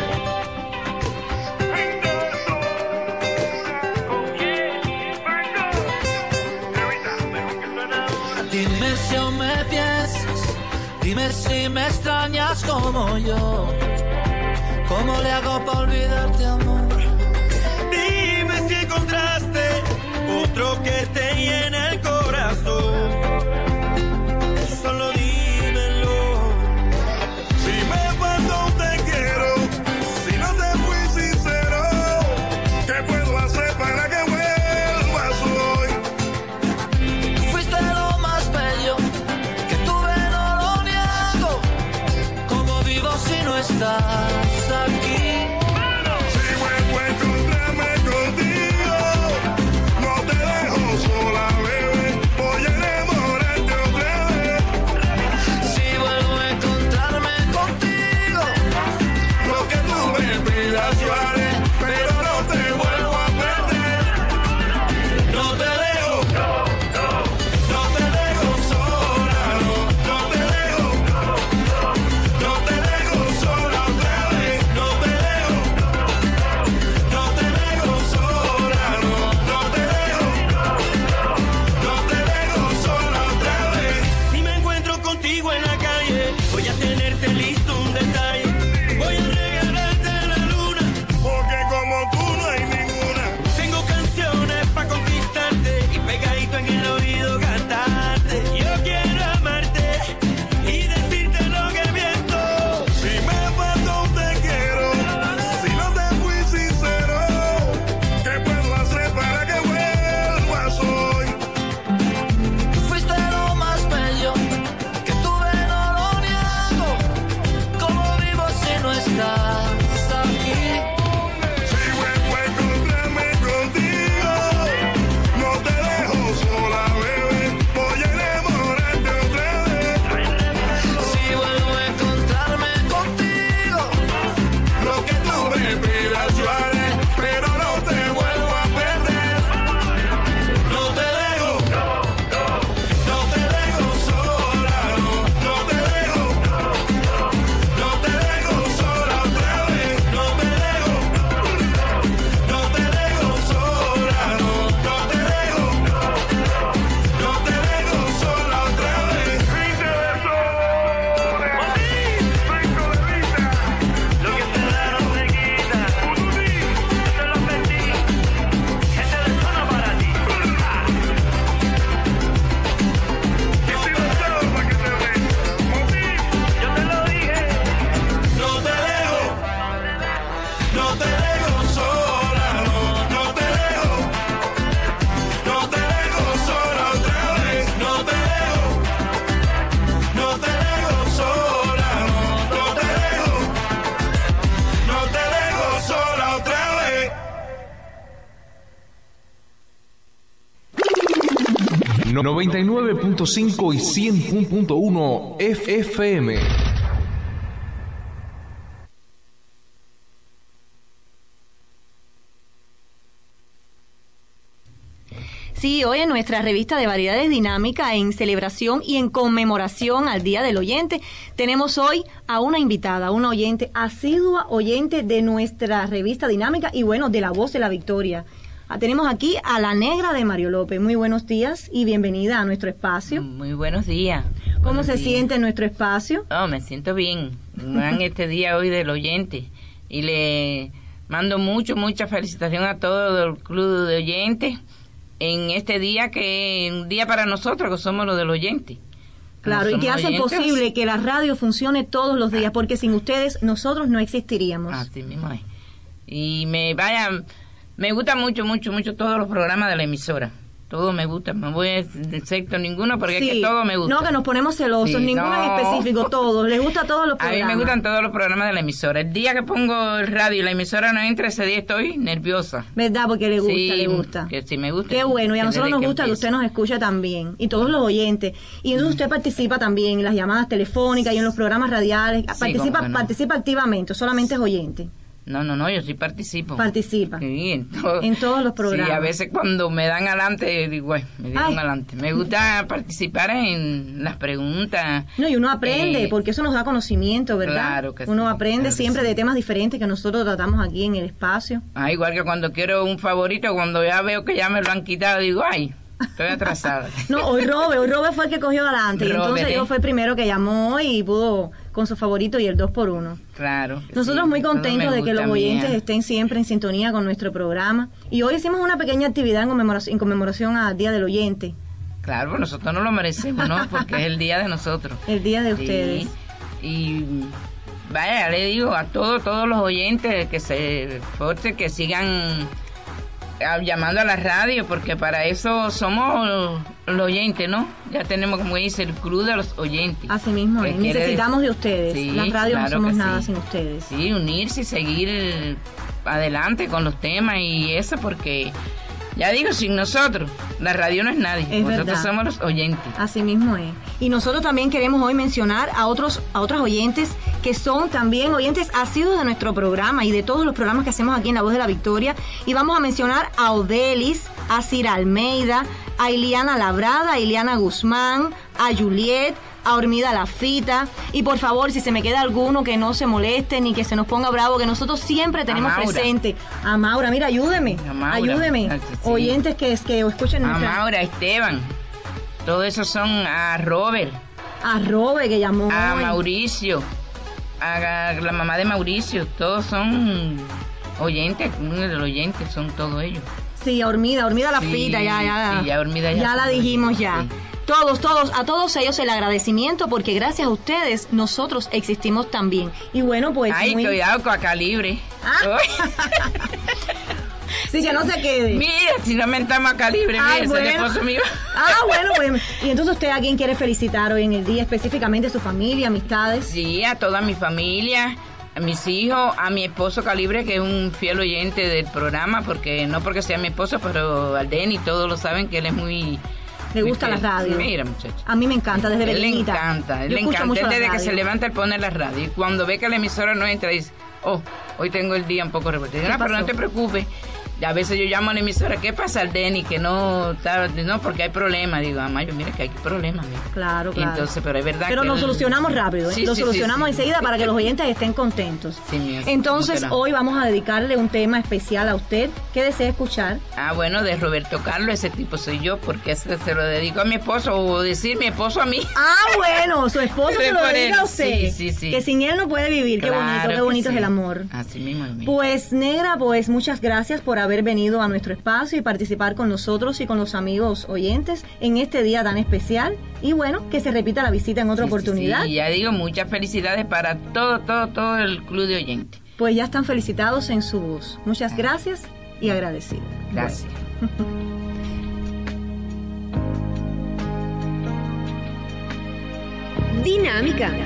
Dime si aún me piensas, dime si me extrañas como yo. ¿Cómo le hago para olvidarte, amor? Dime si encontraste otro que te llene el corazón. Solo dímelo. Dime cuando te quiero, si no te fui sincero. ¿Qué puedo hacer para que vuelvas hoy? Fuiste lo más bello que tuve, no lo niego. ¿Cómo vivo si no estás aquí? Si noventa y nueve punto cinco y cien punto uno F M. Sí, hoy en nuestra revista de Variedades Dinámica, en celebración y en conmemoración al Día del Oyente, tenemos hoy a una invitada, una oyente, asidua oyente de nuestra revista Dinámica y bueno, de La Voz de la Victoria. Ah, tenemos aquí a la Negra de Mario López. Muy buenos días y bienvenida a nuestro espacio. Muy buenos días. ¿Cómo buenos se días. siente en nuestro espacio? Oh, me siento bien. En este día hoy del oyente. Y le mando mucho, mucha felicitación a todo el club de oyentes en este día que es un día para nosotros que somos los del oyente. Claro, y que hacen oyentes posible que la radio funcione todos los días, porque sin ustedes nosotros no existiríamos. Así mismo es. Y me vaya, me gusta mucho, mucho, mucho todos los programas de la emisora. Todo me gusta, no voy a excepto ninguno porque sí, es que todo me gusta. No, que nos ponemos celosos, sí, ninguno no. En específico, todos. Les gusta todos los programas. A mí me gustan todos los programas de la emisora. El día que pongo el radio y la emisora no entra, ese día estoy nerviosa. ¿Verdad? Porque le gusta, sí, le gusta. Que sí me gusta. Qué bueno, y a nosotros nos gusta que usted nos escuche también, y todos los oyentes. Y entonces usted participa también en las llamadas telefónicas y en los programas radiales. Sí, participa, no. participa activamente, solamente es oyente. No, no, no, yo sí participo. Participa. Sí, en, todo, en todos los programas. Sí, a veces cuando me dan adelante, digo, bueno, me dieron adelante. Me gusta participar en las preguntas. No, y uno aprende, eh, porque eso nos da conocimiento, ¿verdad? Claro que uno sí. aprende claro siempre sí. de temas diferentes que nosotros tratamos aquí en el espacio. Ah, igual que cuando quiero un favorito, cuando ya veo que ya me lo han quitado, digo, ay, estoy atrasada. No, hoy Robe, hoy Robe fue el que cogió adelante. Robert, y entonces ¿eh? yo fue el primero que llamó y pudo con su favorito y el dos por uno. Claro. Nosotros sí, muy contentos de que los oyentes mía. estén siempre en sintonía con nuestro programa. Y hoy hicimos una pequeña actividad en conmemoración, en conmemoración al Día del Oyente. Claro, pues nosotros no lo merecemos, ¿no? Porque es el día de nosotros. El día de ustedes. Y, y vaya, le digo a todos, todos los oyentes que se esforcen, que sigan llamando a la radio, porque para eso somos los oyentes, ¿no? Ya tenemos, como dice, el club de los oyentes. Así mismo, ¿eh? Necesitamos de ustedes. Sí, la radio claro no somos nada sí. sin ustedes. Sí, unirse y seguir adelante con los temas y eso, porque ya digo, sin nosotros, la radio no es nadie. Es nosotros verdad. somos los oyentes. Así mismo es. Y nosotros también queremos hoy mencionar a otros a otros oyentes que son también oyentes asiduos de nuestro programa y de todos los programas que hacemos aquí en La Voz de la Victoria. Y vamos a mencionar a Odelis, a Cira Almeida, a Iliana Labrada, a Iliana Guzmán, a Juliet, a Ormida Lafita. Y por favor, si se me queda alguno, que no se moleste ni que se nos ponga bravo, que nosotros siempre tenemos presente. A Maura, mira, ayúdeme, a Maura, ayúdeme. Sí. Oyentes que, que escuchen. A nuestra... Maura, Esteban, todos esos son a Robert. A Robert, que llamó. A hoy. Mauricio, a la mamá de Mauricio, todos son oyentes, uno de los oyentes son todos ellos. Sí, a Ormida, Ormida Lafita, sí, ya, ya. Sí, ya, Ormida, ya, ya la dijimos ya. Sí. Todos, todos, a todos ellos el agradecimiento porque gracias a ustedes nosotros existimos también. Y bueno, pues... Ay, muy... cuidado con a Calibre. ¿Ah? Sí, que no se quede. Mira, si no mentamos a Calibre, Ay, mira, bueno. es el esposo mío. Ah, bueno, bueno. Y entonces usted, ¿a quién quiere felicitar hoy en el día? Específicamente a su familia, amistades. Sí, a toda mi familia, a mis hijos, a mi esposo Calibre, que es un fiel oyente del programa, porque no porque sea mi esposo, pero al Denny todos lo saben que él es muy... Le gusta la radio. Mira, muchacho. A mí me encanta, desde él pequeñita. Le encanta, él Yo le encanta. Él desde que se levanta, él pone la radio. Y cuando ve que la emisora no entra, dice, oh, hoy tengo el día un poco revuelto. No, pero no te preocupes. A veces yo llamo a la emisora, ¿qué pasa al Denny? Que no está, no, porque hay problemas. Digo, ah, Mayo, mira que hay problemas. Mira. Claro, claro. Entonces, pero es verdad pero que... lo él... solucionamos rápido, ¿eh? Sí, lo sí, solucionamos sí, sí. enseguida para que los oyentes estén contentos. Sí, mío, Entonces, hoy vamos a dedicarle un tema especial a usted. ¿Qué desea escuchar? Ah, bueno, de Roberto Carlos, ese tipo soy yo, porque ese se lo dedico a mi esposo, o decir mi esposo a mí. Ah, bueno, su esposo se lo dedica a usted. Sí, sí, sí. Que sin él no puede vivir. Claro, qué bonito, qué bonito sí. es el amor. Así mismo es mío. Pues, Negra, pues muchas gracias por haber venido a nuestro espacio y participar con nosotros y con los amigos oyentes en este día tan especial. Y bueno, que se repita la visita en otra sí, oportunidad. Sí, sí, ya digo, muchas felicidades para todo, todo, todo el club de oyentes. Pues ya están felicitados en su voz. Muchas gracias y agradecidos. Gracias. Bueno. Dinámica.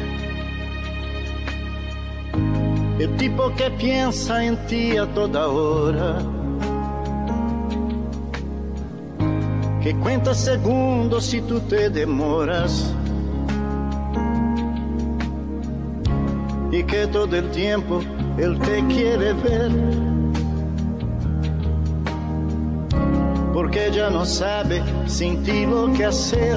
El tipo que piensa en ti a toda hora, que cuenta segundos si tú te demoras y que todo el tiempo él te quiere ver, porque ya no sabe sin ti lo que hacer,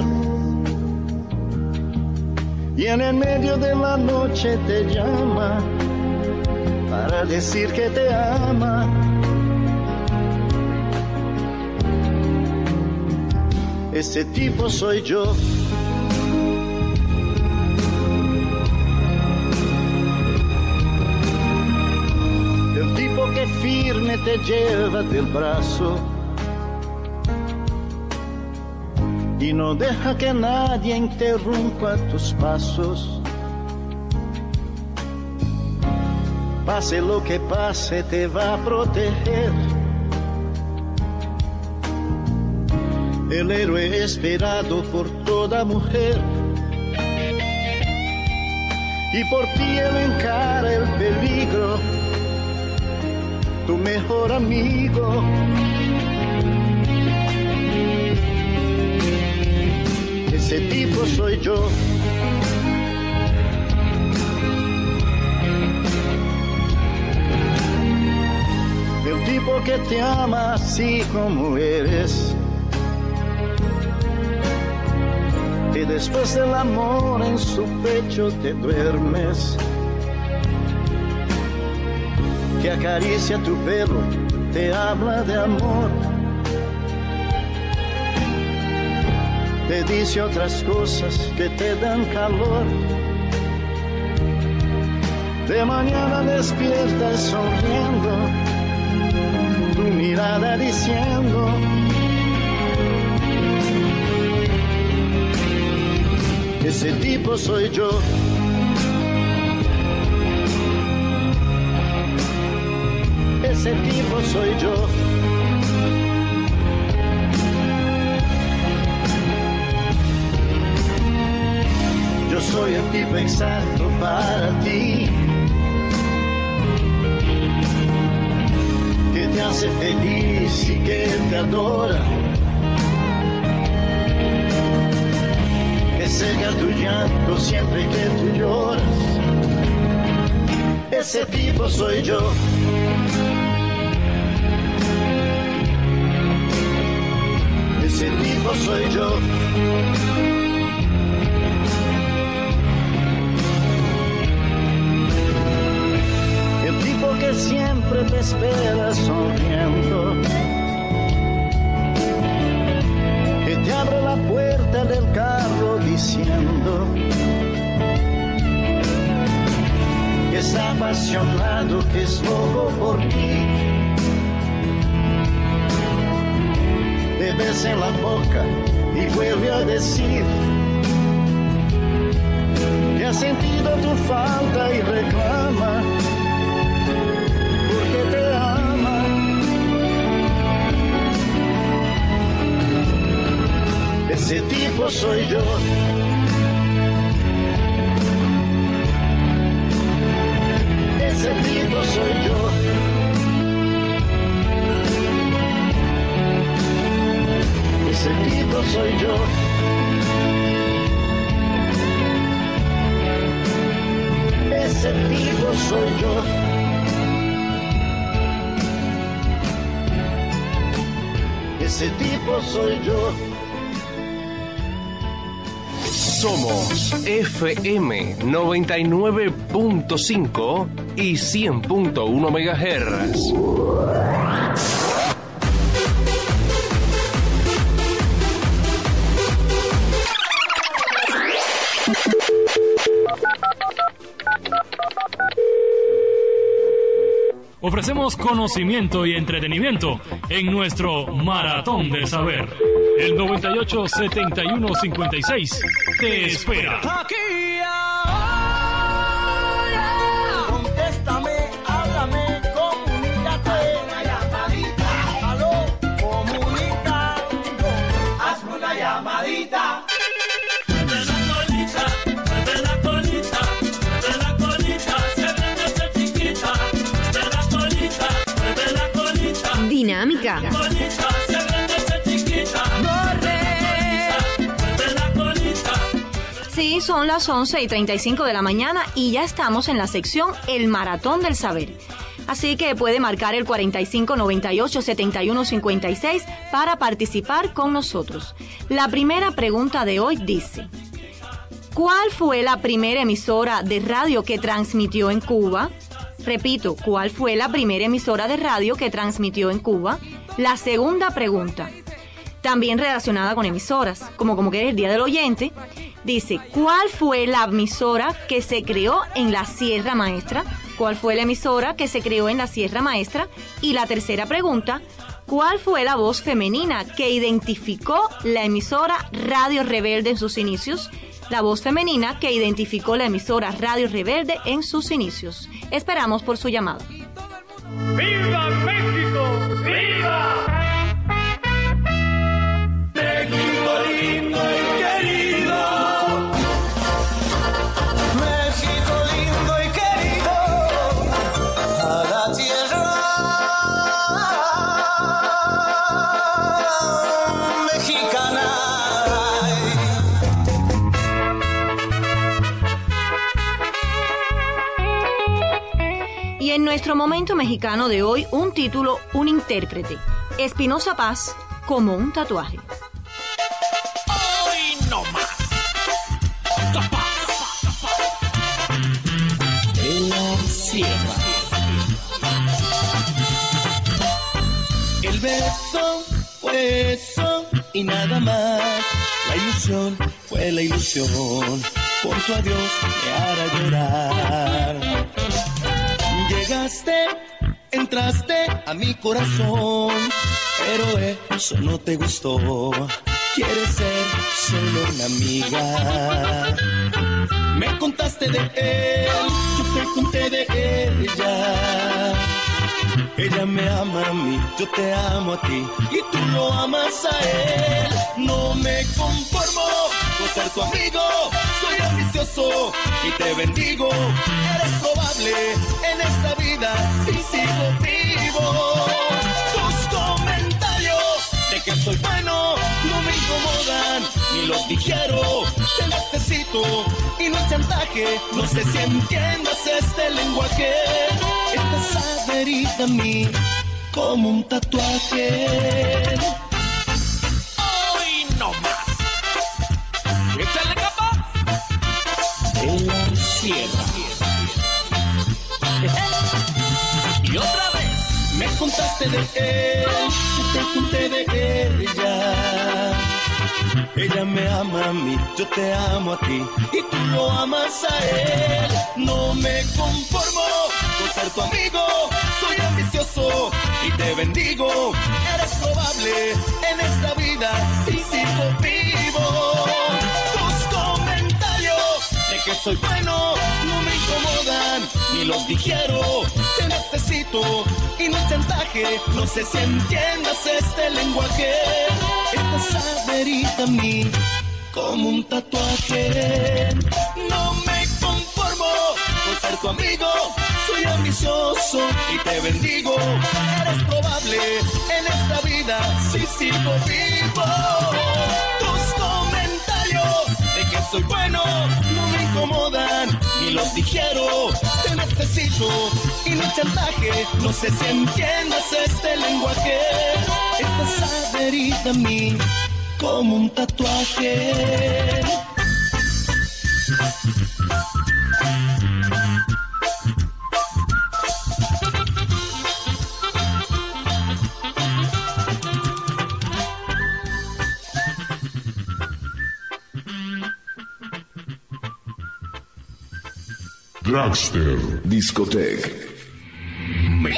y en el medio de la noche te llama para decir que te ama. Ese tipo soy yo. El tipo que firme te lleva del brazo y no deja que nadie interrumpa tus pasos. Pase lo que pase, te va a proteger. El héroe esperado por toda mujer, y por ti él encara el peligro, tu mejor amigo. Ese tipo soy yo. El tipo que te ama así como eres, que después del amor en su pecho te duermes, que acaricia tu pelo, te habla de amor, te dice otras cosas que te dan calor. De mañana despiertas sonriendo, tu mirada diciendo: ese tipo soy yo. Ese tipo soy yo. Yo soy el tipo exacto para ti, que te hace feliz y que te adora, que seca tu llanto siempre que tú lloras. Ese tipo soy yo. Ese tipo soy yo. El tipo que siempre te espera sonriendo, que te abre la puerta del carro diciendo que está apasionado, que es loco por ti. Te besa en la boca y vuelve a decir que ha sentido tu falta y reclama porque te ama. Ese tipo soy yo. Ese tipo soy yo. Ese tipo soy yo. Ese tipo soy yo. Ese tipo soy yo. Somos F M noventa y nueve punto cinco y cien punto uno megahertz. Ofrecemos conocimiento y entretenimiento en nuestro Maratón del Saber. El noventa y ocho, setenta y uno, cincuenta y seis te espera. Aquí ahora, contéstame, háblame, comunícate. Una llamadita. Aló, comunicando. Hazme una llamadita. Dinámica. No Sí, son las once y treinta y cinco de la mañana y ya estamos en la sección El Maratón del Saber. Así que puede marcar el cuarenta y cinco noventa y ocho setenta y uno cincuenta y seis para participar con nosotros. La primera pregunta de hoy dice: ¿cuál fue la primera emisora de radio que transmitió en Cuba? Repito, ¿cuál fue la primera emisora de radio que transmitió en Cuba? La segunda pregunta, también relacionada con emisoras, como, como que es el Día del Oyente, dice: ¿cuál fue la emisora que se creó en la Sierra Maestra? ¿Cuál fue la emisora que se creó en la Sierra Maestra? Y la tercera pregunta, ¿cuál fue la voz femenina que identificó la emisora Radio Rebelde en sus inicios? La voz femenina que identificó la emisora Radio Rebelde en sus inicios. Esperamos por su llamada. ¡Viva México! ¡Viva! México lindo y querido. México lindo y querido, a la tierra mexicana. Y en nuestro momento mexicano de hoy, un título, un intérprete. Espinoza Paz, como un tatuaje. Hoy no más. En la sierra. El beso fue eso y nada más. La ilusión fue la ilusión. Por tu adiós me hará llorar. Llegaste, entraste a mi corazón, pero eso no te gustó. Quieres ser solo una amiga. Me contaste de él, yo te conté de ella. Ella me ama a mí, yo te amo a ti y tú lo amas a él. No me conformo con ser tu amigo, soy ambicioso y te bendigo. Eres probable en esta vida si sigo vivo. Tus comentarios de que soy bueno no me incomodan, ni los digiero. Te necesito y no es chantaje, no sé si entiendas este lenguaje. Estás adherida a mí como un tatuaje. Hoy no más. Échale capa. En la sierra. Y otra vez me contaste de él, yo te conté de ella. Ella me ama a mí, yo te amo a ti y tú lo amas a él. No me conformo con ser tu amigo, soy ambicioso y te bendigo. Eres probable en esta vida si sigo vivo. Tus comentarios de que soy bueno no me incomodan, ni los digiero. Te necesito y no es chantaje, no sé si entiendas este lenguaje. Estás adherida a mí como un tatuaje. No me conformo con ser tu amigo, soy ambicioso y te bendigo. Eres probable en esta vida si sigo vivo. Tus comentarios de que soy bueno no me incomodan, ni los digiero. Te necesito y no es chantaje, no sé si entiendas este lenguaje. Estás adherida a mí como un tatuaje. Dragster Discotech. Me.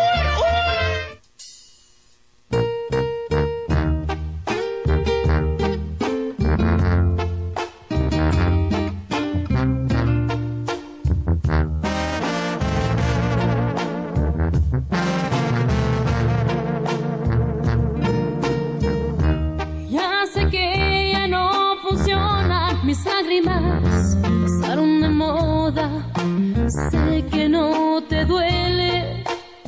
Ya sé que ya no funcionan mis lágrimas, pasaron de moda. Sé que no te duele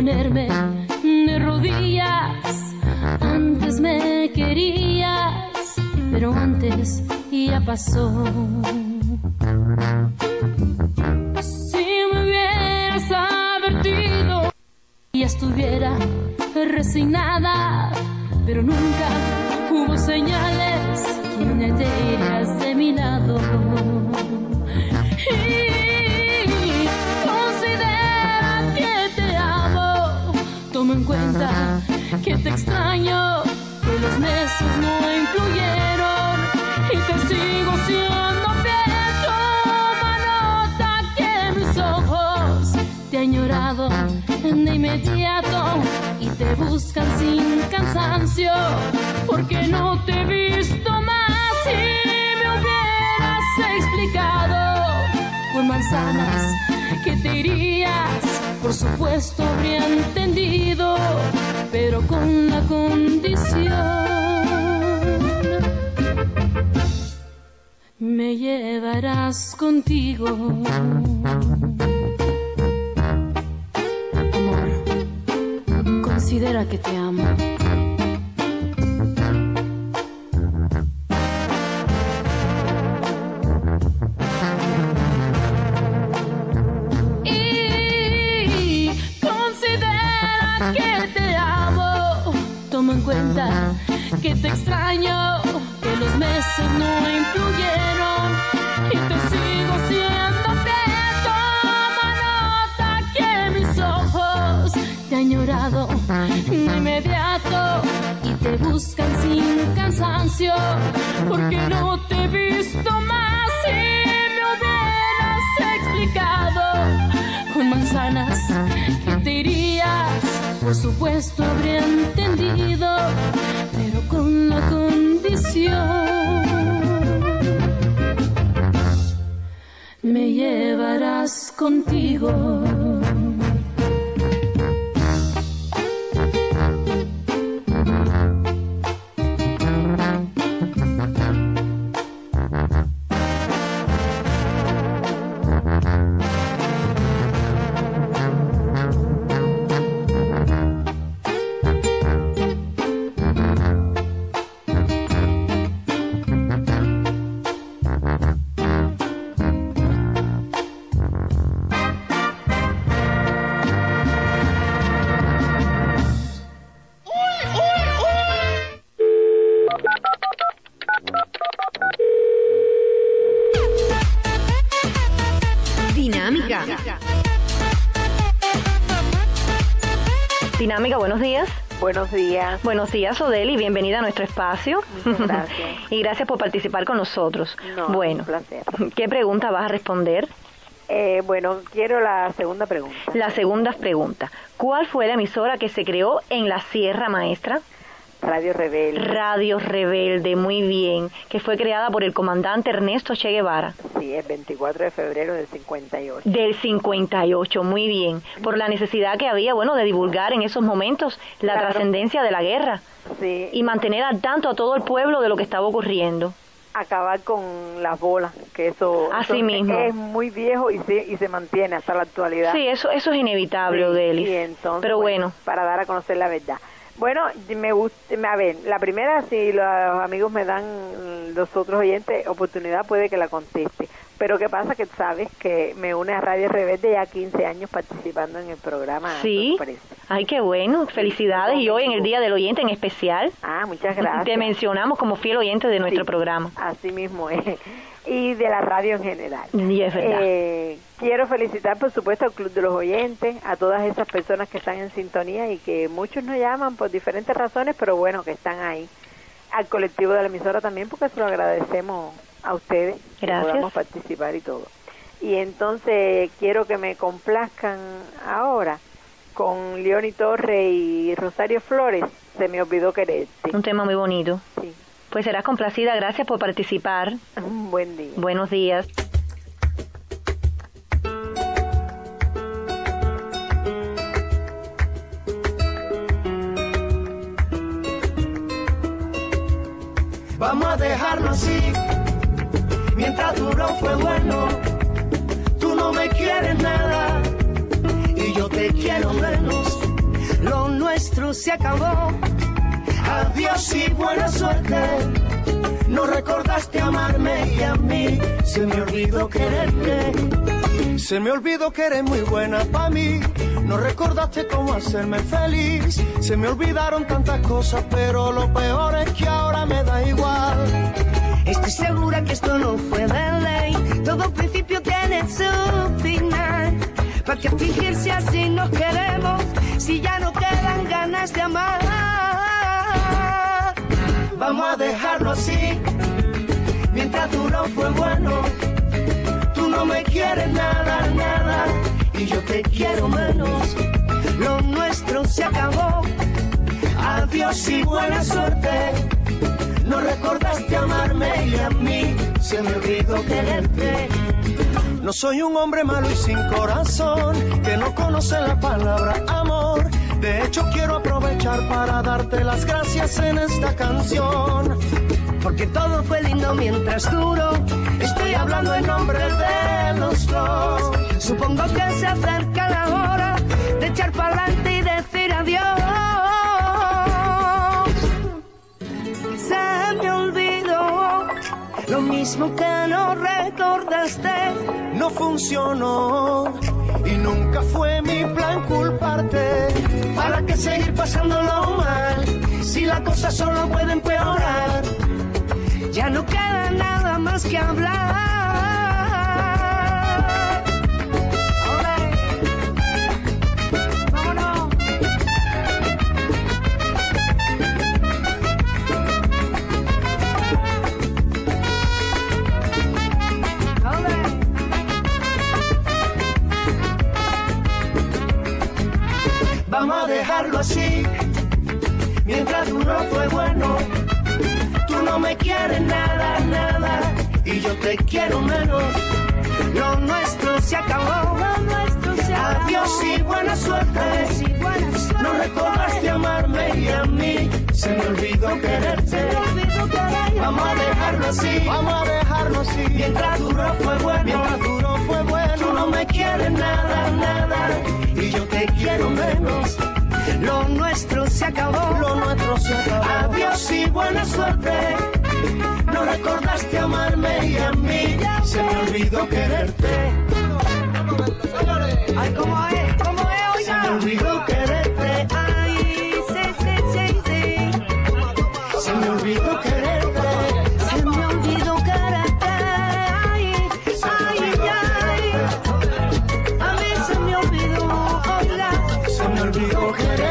ponerme de rodillas. Antes me querías, pero antes ya pasó. Si me hubieras advertido, ya estuviera resignada, pero nunca hubo señales que me te irías de mi lado. Y considera que te amo, toma en cuenta que te extraño, que los meses no influyeron y te sigo siendo fiel. Toma nota que mis ojos te han llorado de inmediato y te buscan sin cansancio, porque no te he visto más. Si me hubieras explicado con manzanas que te irías, por supuesto habría entendido, pero con la condición: me llevarás contigo. Amor, considera que te amo. Que te extraño, que los meses no influyeron y te sigo siendo fiel. Toma nota que mis ojos te han llorado de inmediato y te buscan sin cansancio, porque no te he visto más. Si me hubieras explicado con manzanas que te irías, por supuesto habría entendido, pero con la condición: me llevarás contigo. Dinámica, buenos días. Buenos días. Buenos días, Odeli, bienvenida a nuestro espacio. Muchas gracias. Y gracias por participar con nosotros. No, bueno, un placer. ¿Qué pregunta vas a responder? Eh, bueno, quiero la segunda pregunta. La segunda pregunta. ¿Cuál fue la emisora que se creó en la Sierra Maestra? Radio Rebelde. Radio Rebelde, muy bien, que fue creada por el comandante Ernesto Che Guevara. Sí, el veinticuatro de febrero del cincuenta y ocho. Del cincuenta y ocho, muy bien, por la necesidad que había, bueno, de divulgar en esos momentos la Claro. trascendencia de la guerra. Sí. Y mantener al tanto a todo el pueblo de lo que estaba ocurriendo. Acabar con las bolas, que eso, Así eso mismo. es muy viejo y se, y se mantiene hasta la actualidad. Sí, eso eso es inevitable, Sí, Odelis. y entonces, Pero bueno. Para dar a conocer la verdad. Bueno, me gusta, a ver, la primera, si los amigos me dan, los otros oyentes, oportunidad, puede que la conteste. Pero ¿qué pasa? Que sabes que me une a Radio Rebelde ya quince años participando en el programa. Sí. Sorpresa. Ay, qué bueno. Felicidades. Y hoy en el Día del Oyente en especial. Ah, muchas gracias. Te mencionamos como fiel oyente de nuestro Sí, programa. Así mismo es. Y de la radio en general. Y es verdad. Eh, quiero felicitar, por supuesto, al Club de los Oyentes, a todas esas personas que están en sintonía y que muchos nos llaman por diferentes razones, pero bueno, que están ahí. Al colectivo de la emisora también, porque se lo agradecemos a ustedes. Gracias. Que podamos participar y todo. Y entonces quiero que me complazcan ahora con Leoni Torre y Rosario Flores, Se me olvidó quererte. Un tema muy bonito. Sí. Pues serás complacida. Gracias por participar. Un buen día. Buenos días. Vamos a dejarlo así. Mientras duró fue bueno. Tú no me quieres nada y yo te quiero menos. lo nuestro se acabó. Adiós y buena suerte. No recordaste amarme y a mí se me olvidó quererte. Se me olvidó que eres muy buena pa' mí. No recordaste cómo hacerme feliz. Se me olvidaron tantas cosas, pero lo peor es que ahora me da igual. Estoy segura que esto no fue de ley. Todo principio tiene su final. ¿Para qué fingirse así nos queremos si ya no quedan ganas de amar? Vamos a dejarlo así. Mientras duró fue bueno. Tú no me quieres nada, nada, y yo te quiero menos. Lo nuestro se acabó. Adiós y buena suerte. No recordaste amarme y a mí se me olvidó quererte. No soy un hombre malo y sin corazón, que no conoce la palabra amor. De hecho quiero aprovechar para darte las gracias en esta canción. Porque todo fue lindo mientras duró. Estoy hablando en nombre de los dos. Supongo que se acerca la hora de echar para adelante y decir adiós. Se me olvidó lo mismo que no recordaste. No funcionó y nunca fue mi plan culparte. ¿Para qué seguir pasándolo mal si la cosa solo puede empeorar? Ya no queda nada más que hablar. Vámonos. Vamos a dejarlo así. Mientras duró fue bueno. Tú no me quieres nada, nada, y yo te quiero menos. Lo nuestro se acabó. Lo nuestro se acabó. Adiós y buena suerte. Adiós y buena suerte. No recordaste amarme y a mí se me olvidó quererte. Se me olvidó quererte. Vamos a dejarlo así. Vamos a dejarlo así. Mientras duró fue bueno. Mientras duró fue bueno. Tú no me quieres nada, nada, y yo te quiero menos. Lo nuestro se acabó. Lo nuestro se acabó. Adiós y buena suerte. No recordaste amarme y a mí se me olvidó quererte. Ay, ¿cómo es? ¿Cómo es? Oiga. Se me olvidó quererte. Ay, sí, sí, sí, sí. Se me olvidó quererte. Se me olvidó quererte. Ay, ay, ay. A mí se me olvidó. Oiga. Se me olvidó quererte.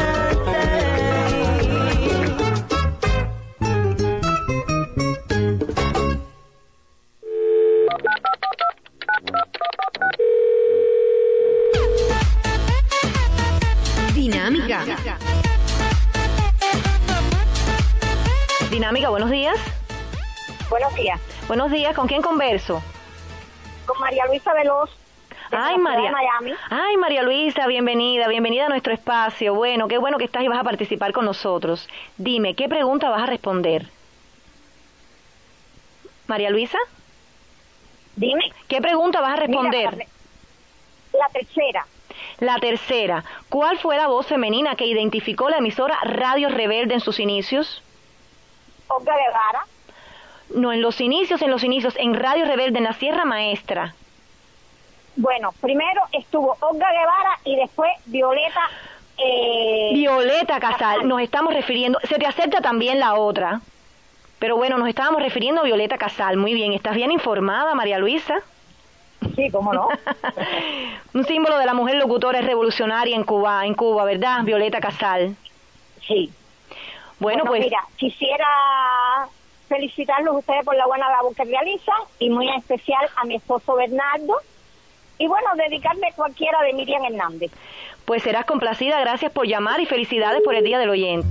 Dinámica. Dinámica, buenos días. Buenos días. Buenos días, ¿con quién converso? Con María Luisa Veloz. Ay, María. Miami. Ay, María Luisa, bienvenida, bienvenida a nuestro espacio. Bueno, qué bueno que estás y vas a participar con nosotros. Dime, ¿qué pregunta vas a responder? María Luisa. Dime. ¿Qué pregunta vas a responder? Mira, la, la tercera. La tercera. ¿Cuál fue la voz femenina que identificó la emisora Radio Rebelde en sus inicios? Olga Guevara. No, en los inicios, en los inicios, en Radio Rebelde, en la Sierra Maestra. Bueno, primero estuvo Olga Guevara y después Violeta. Eh, Violeta Casal, nos estamos refiriendo, se te acepta también la otra, pero bueno, nos estábamos refiriendo a Violeta Casal. Muy bien, ¿estás bien informada, María Luisa? Sí, cómo no. Un símbolo de la mujer locutora revolucionaria en Cuba, en Cuba, ¿verdad? Violeta Casal. Sí. Bueno, bueno pues... mira, quisiera felicitarlos a ustedes por la buena labor que realizan y muy en especial a mi esposo Bernardo. Y bueno, dedicarme a cualquiera de Miriam Hernández. Pues serás complacida, gracias por llamar y felicidades por el Día del Oyente.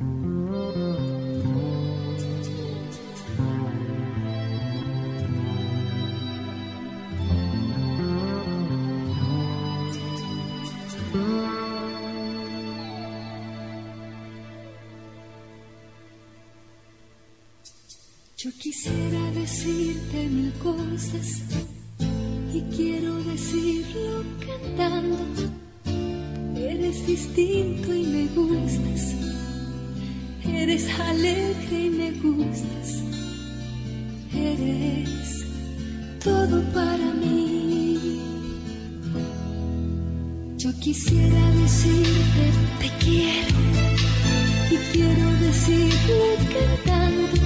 Yo quisiera decirte mil cosas y quiero decirlo cantando. Eres Eres distinto y me gustas, eres alegre y me gustas, eres todo para mí. Yo quisiera decirte te quiero y quiero decirlo cantando.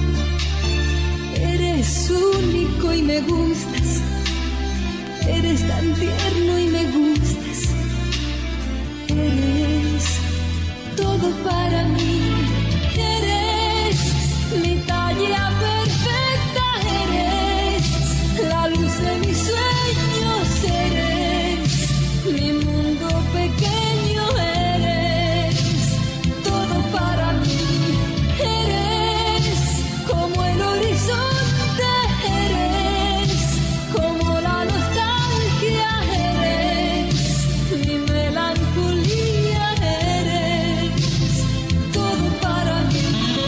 Eres único y me gustas, eres tan tierno y me gustas, eres todo para mí. Eres mi talla perfecta, eres la luz de mis sueños, eres mi mundo pequeño, eres todo para mí. Eres como el horizonte, eres como la nostalgia, eres mi melancolía, eres todo para mí.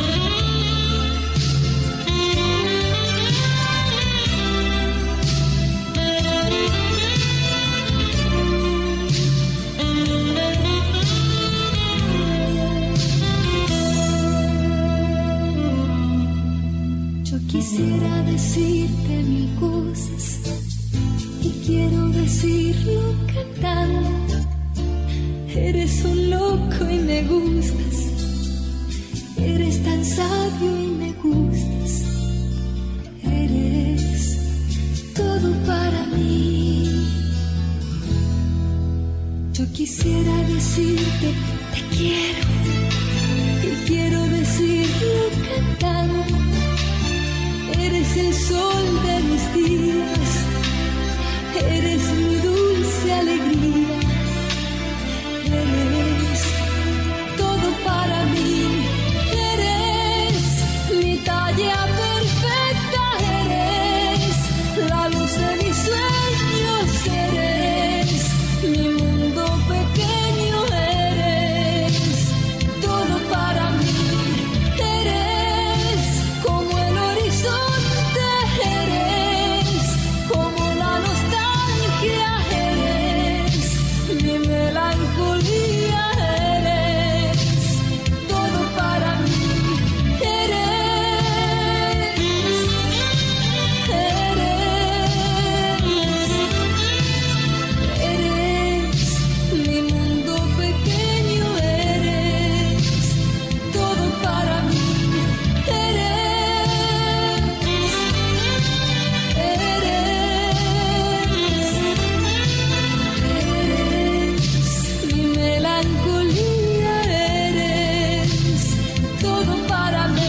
Yo quisiera decirte mil cosas y quiero decirlo cantando. Eres un loco y me gustas, eres tan sabio y me gustas, eres todo para mí. Yo quisiera decirte te quiero y quiero decirlo cantando. Eres el sol de mis días, eres mi dulce alegría, eres todo para mí. Eres mi talla perfecta, eres la luz de mis sueños, eres mi mundo pequeño, eres todo para mí. Eres como el horizonte, eres como la nostalgia, eres mi melancolía, eres todo para mí. Eres, eres, eres mi mundo pequeño, eres todo para mí. Eres, eres, eres mi melancolía, eres todo para mí.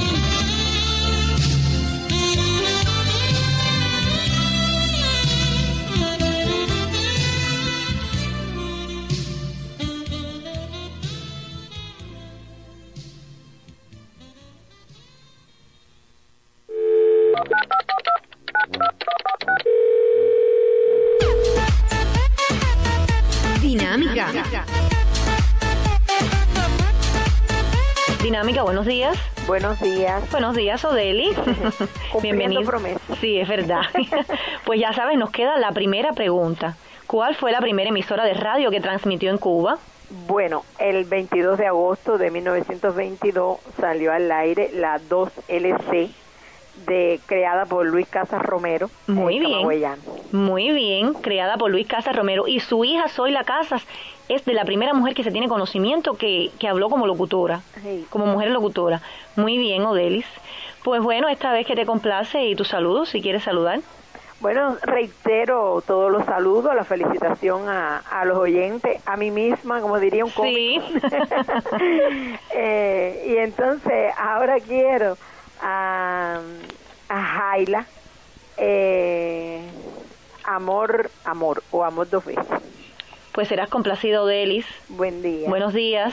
Dinámica. Dinámica, buenos días. Buenos días. Buenos días, Odeli. Bienvenido. Promesa. Sí, es verdad. Pues ya sabes, nos queda la primera pregunta. ¿Cuál fue la primera emisora de radio que transmitió en Cuba? Bueno, el veintidós de agosto de mil novecientos veintidós salió al aire la dos L C, de, creada por Luis Casas Romero. Muy en bien. Camagüeyano. Muy bien, creada por Luis Casas Romero. Y su hija, Zoila Casas, es de la primera mujer que se tiene conocimiento que, que habló como locutora, Sí. como mujer locutora. Muy bien, Odelis. Pues bueno, esta vez que te complace y tus saludos, si quieres saludar. Bueno, reitero todos los saludos, la felicitación a, a los oyentes, a mí misma, como diría un cómico. Sí. eh, y entonces, ahora quiero a, a Jaila, eh, amor, amor, o amor dos veces. Pues serás complacido, Odelis. Buen día. Buenos días.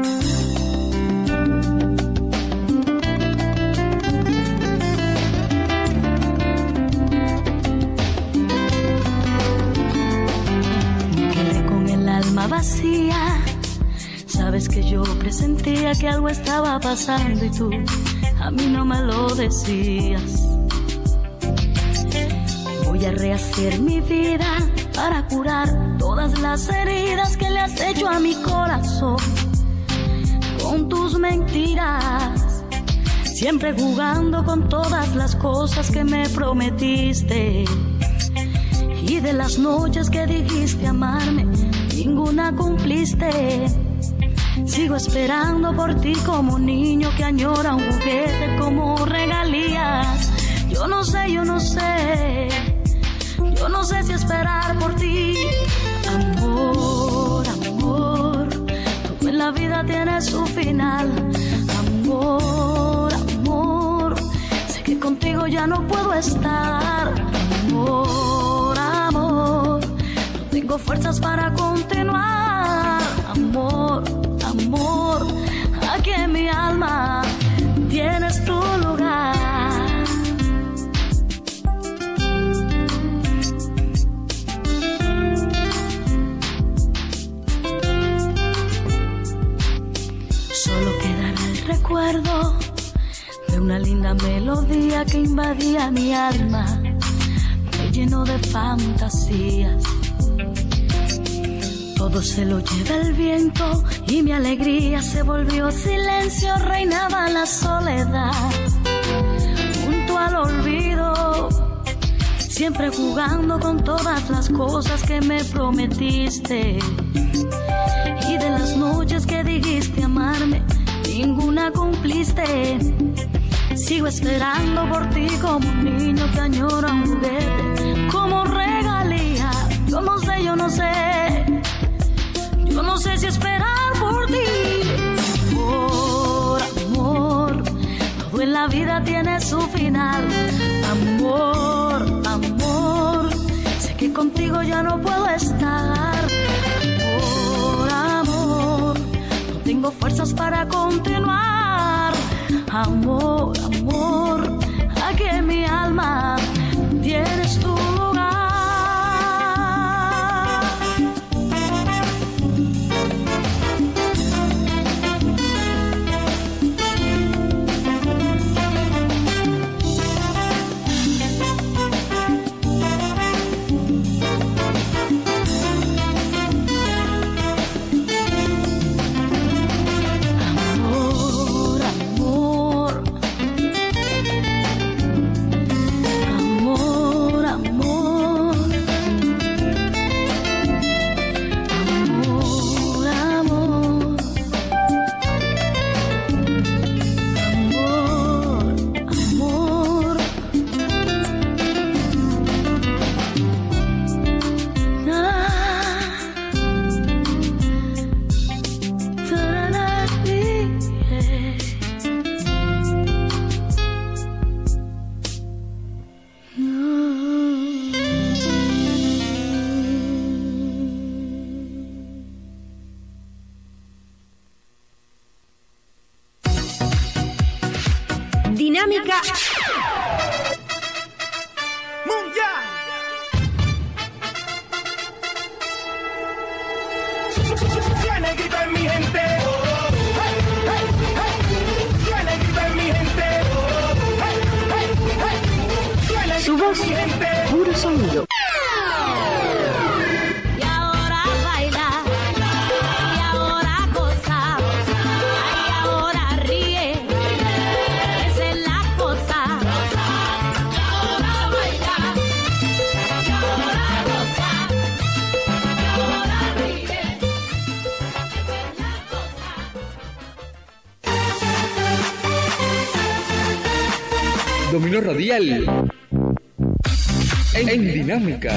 Quedé con el alma vacía. Sabes que yo presentía que algo estaba pasando y tú a mí no me lo decías. Voy a rehacer mi vida para curar todas las heridas que le has hecho a mi corazón con tus mentiras, siempre jugando con todas las cosas que me prometiste. Y de las noches que dijiste amarme, ninguna cumpliste. Sigo esperando por ti como un niño que añora un juguete como regalías. Yo no sé, yo no sé, yo no sé si esperar por ti. Amor, amor, todo en la vida tiene su final. Amor, amor, sé que contigo ya no puedo estar. Amor, amor, no tengo fuerzas para continuar. Amor, amor, aquí en mi alma tienes tu lugar. Solo quedará el recuerdo de una linda melodía que invadía mi alma, me llenó de fantasías. Todo se lo lleva el viento y mi alegría se volvió silencio, reinaba la soledad junto al olvido, siempre jugando con todas las cosas que me prometiste. Y de las noches que dijiste amarme, ninguna cumpliste. Sigo esperando por ti como un niño que añora un juguete como regalía. Yo no sé, yo no sé, yo no sé si esperar por ti. Amor, amor, todo en la vida tiene su final. Amor, amor, sé que contigo ya no puedo estar. Amor, amor, no tengo fuerzas para continuar. Amor, amor, aquí en mi alma tienes tu lugar. Dinámica Mundial. Tiene grito en mi gente. Hey, hey, hey. Tiene grito en mi gente. Hey, hey, hey. Tiene su grito voz, en mi gente. puro sonido. Y ahora baila, y ahora goza, y ahora ríe, esa es la cosa. Y ahora baila, y ahora goza, y ahora ríe, esa es la cosa. Dominó Radial en, en Dinámica.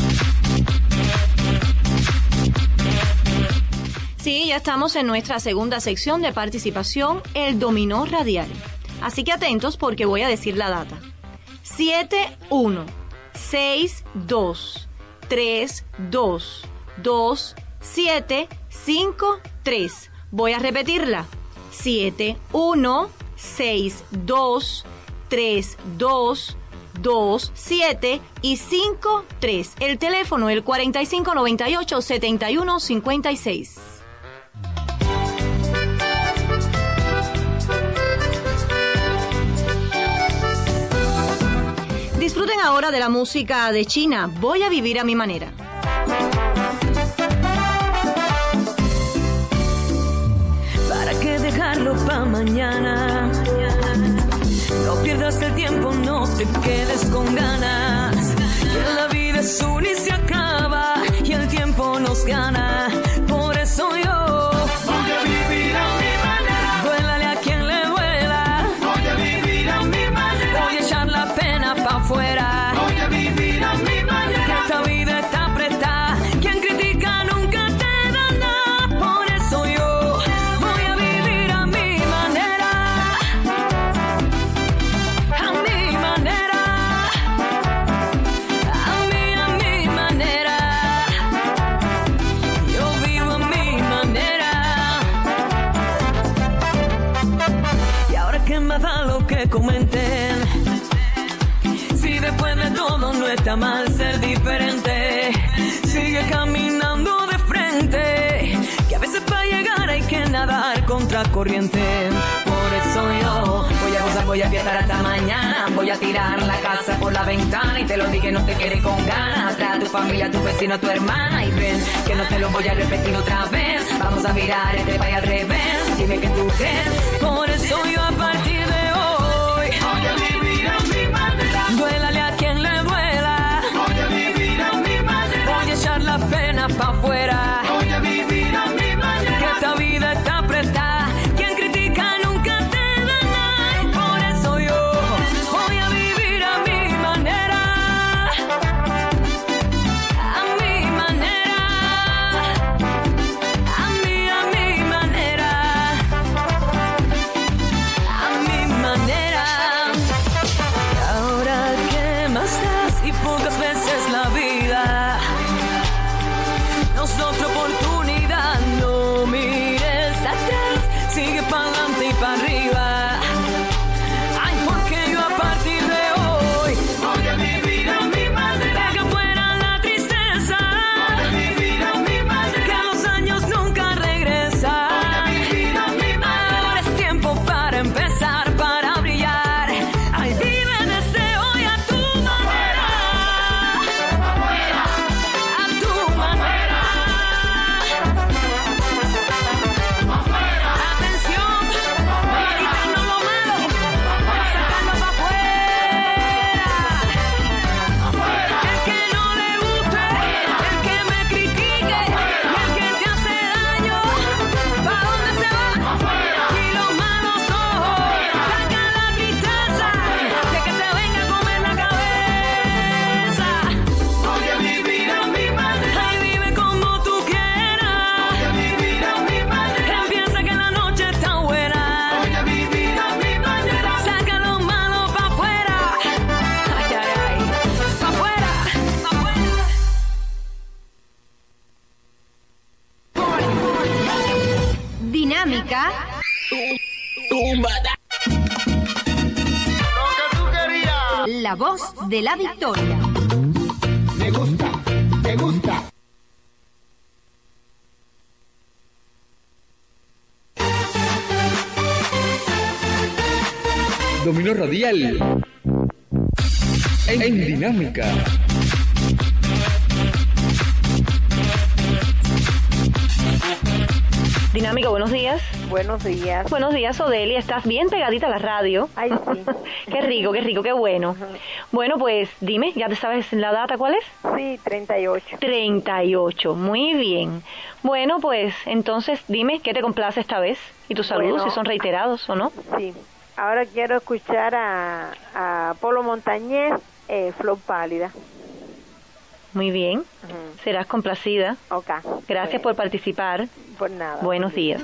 Sí, ya estamos en nuestra segunda sección de participación, el dominó radial. Así que atentos porque voy a decir la data. siete uno seis dos tres dos dos siete cinco tres. Voy a repetirla. siete uno seis dos tres dos dos siete y cinco tres. El teléfono el cuarenta y cinco noventa y ocho setenta y uno cincuenta y seis. Disfruten ahora de la música de China. Voy a vivir a mi manera. ¿Para qué dejarlo pa' mañana? No pierdas el tiempo, no te quedes con ganas. Que la vida es una y se acaba y el tiempo nos gana. Por eso yo voy a vivir a mi manera. Duélale a quien le duela. Voy a vivir a mi manera. Voy a echar la pena pa' afuera. Voy a vivir a mi manera. Que esta vida está apretada. Quien critica nunca te da nada. Por eso yo voy a vivir a mi manera. A mi manera. A mí, a mi manera. Yo vivo a mi manera. Y ahora que me da lo que comenten. Si después de todo no está mal ser diferente, sigue caminando de frente, que a veces para llegar hay que nadar contra corriente. Por eso yo voy a gozar, voy a fiestar hasta mañana. Voy a tirar la casa por la ventana y te lo dije, no te quedes con ganas. Atrás a tu familia, a tu vecino, a tu hermana. Y ven que no te lo voy a repetir otra vez. Vamos a mirar este país al revés. Dime que tú crees. Por eso yo a partir de hoy voy a vivir a mi manera. Duélale a quien le duela. Voy a vivir a mi manera. Voy a echar la pena pa' afuera. Voy a vivir a mi manera. Que esta vida está apretada. Quien critica nunca te da nada. Y por eso yo voy a vivir a mi manera. A mi manera. A mí, a mi manera. A mi manera. Y ahora que más das y pocas veces la vida nos da otra oportunidad. No mires atrás, sigue para adelante y para arriba. Ay, porque yo a partir de hoy voy a vivir a mi manera. deja fuera la tristeza. Voy a vivir a mi manera. Que los años nunca regresan. Voy a vivir a mi manera. Ahora es tiempo para empezar, para brillar. Ay, vive desde hoy a tu manera. A tu manera. Atención, voy a quitarnos lo malo, voy a sacarlo para afuera. El que no le guste, el que me critique, y el que te hace daño, ¿pa' dónde se va? Y los malos ojos, saca la tristeza, de que te venga a comer la cabeza. Voy a vivir a mi manera. Ay, vive como tú quieras. Voy a vivir a mi manera. Empieza que la noche está buena. Voy a vivir a mi manera. Saca lo malo pa' afuera. Ay, ay, ay. Pa' afuera. Pa' afuera. Dinámica La voz de la victoria. Me gusta, me gusta. Dominó Radial en, en Dinámica. Dinámica, buenos días. Buenos días. Buenos días, Odelia. Estás bien pegadita a la radio. Ay, sí. Qué rico, qué rico, qué bueno. Bueno, pues dime, ¿ya te sabes la data cuál es? Sí, treinta y ocho. treinta y ocho, muy bien. Bueno, pues entonces dime, ¿qué te complace esta vez? Y tus saludos, Bueno. si son reiterados o no. Sí. Ahora quiero escuchar a, a Polo Montañés, eh, Flor Pálida. Muy bien, serás complacida. Ok. Gracias por participar. Por nada. Buenos días.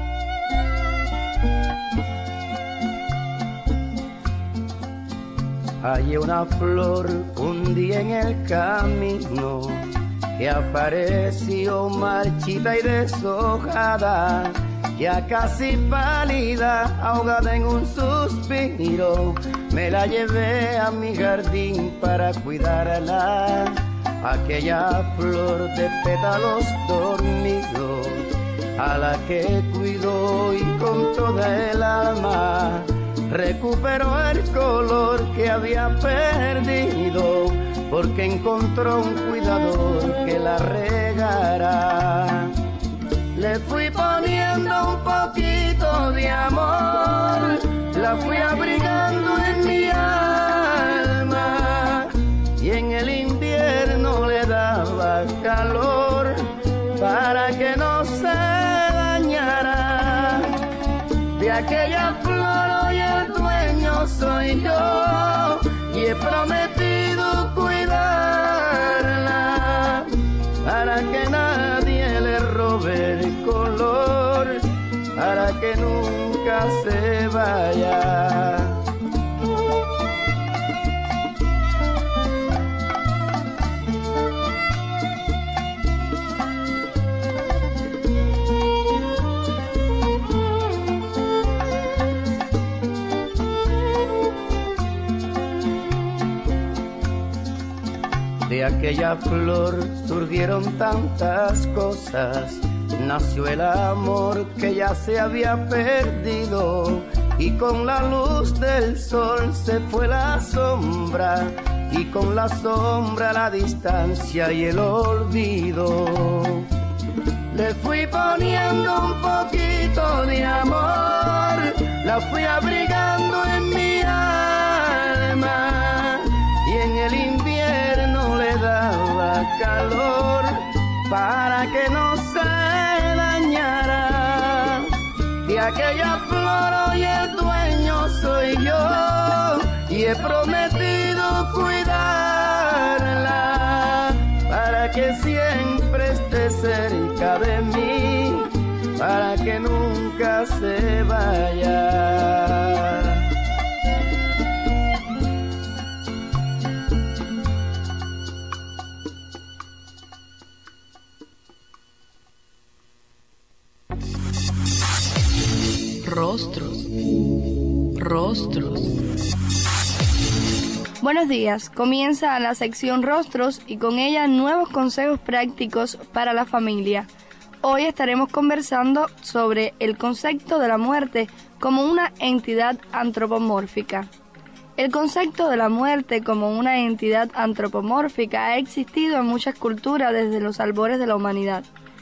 Hay una flor un día en el camino que apareció marchita y deshojada, ya casi pálida, ahogada en un suspiro. Me la llevé a mi jardín para cuidarla, aquella flor de pétalos dormidos, a la que cuidó y con toda el alma recuperó el color que había perdido, porque encontró un cuidador que la regara. Le fui poniendo un poquito de amor, la fui abrigando en mi alma, y en el invierno le daba calor para que no se dañara. De aquella flor hoy el dueño soy yo, y he prometido cuidarla para que nadie le robe el color, para que nunca se vaya. De aquella flor surgieron tantas cosas, nació el amor que ya se había perdido, y con la luz del sol se fue la sombra, y con la sombra la distancia y el olvido. Le fui poniendo un poquito de amor, la fui abrigando en mi alma, y en el invierno le daba calor para que no se dañara. De aquella flor hoy el dueño soy yo, y he prometido cuidarla para que siempre esté cerca de mí, para que nunca se vaya. Rostros, rostros. Buenos días, comienza la sección Rostros y con ella nuevos consejos prácticos para la familia. Hoy estaremos conversando sobre el concepto de la muerte como una entidad antropomórfica. El concepto de la muerte como una entidad antropomórfica ha existido en muchas culturas desde los albores de la humanidad.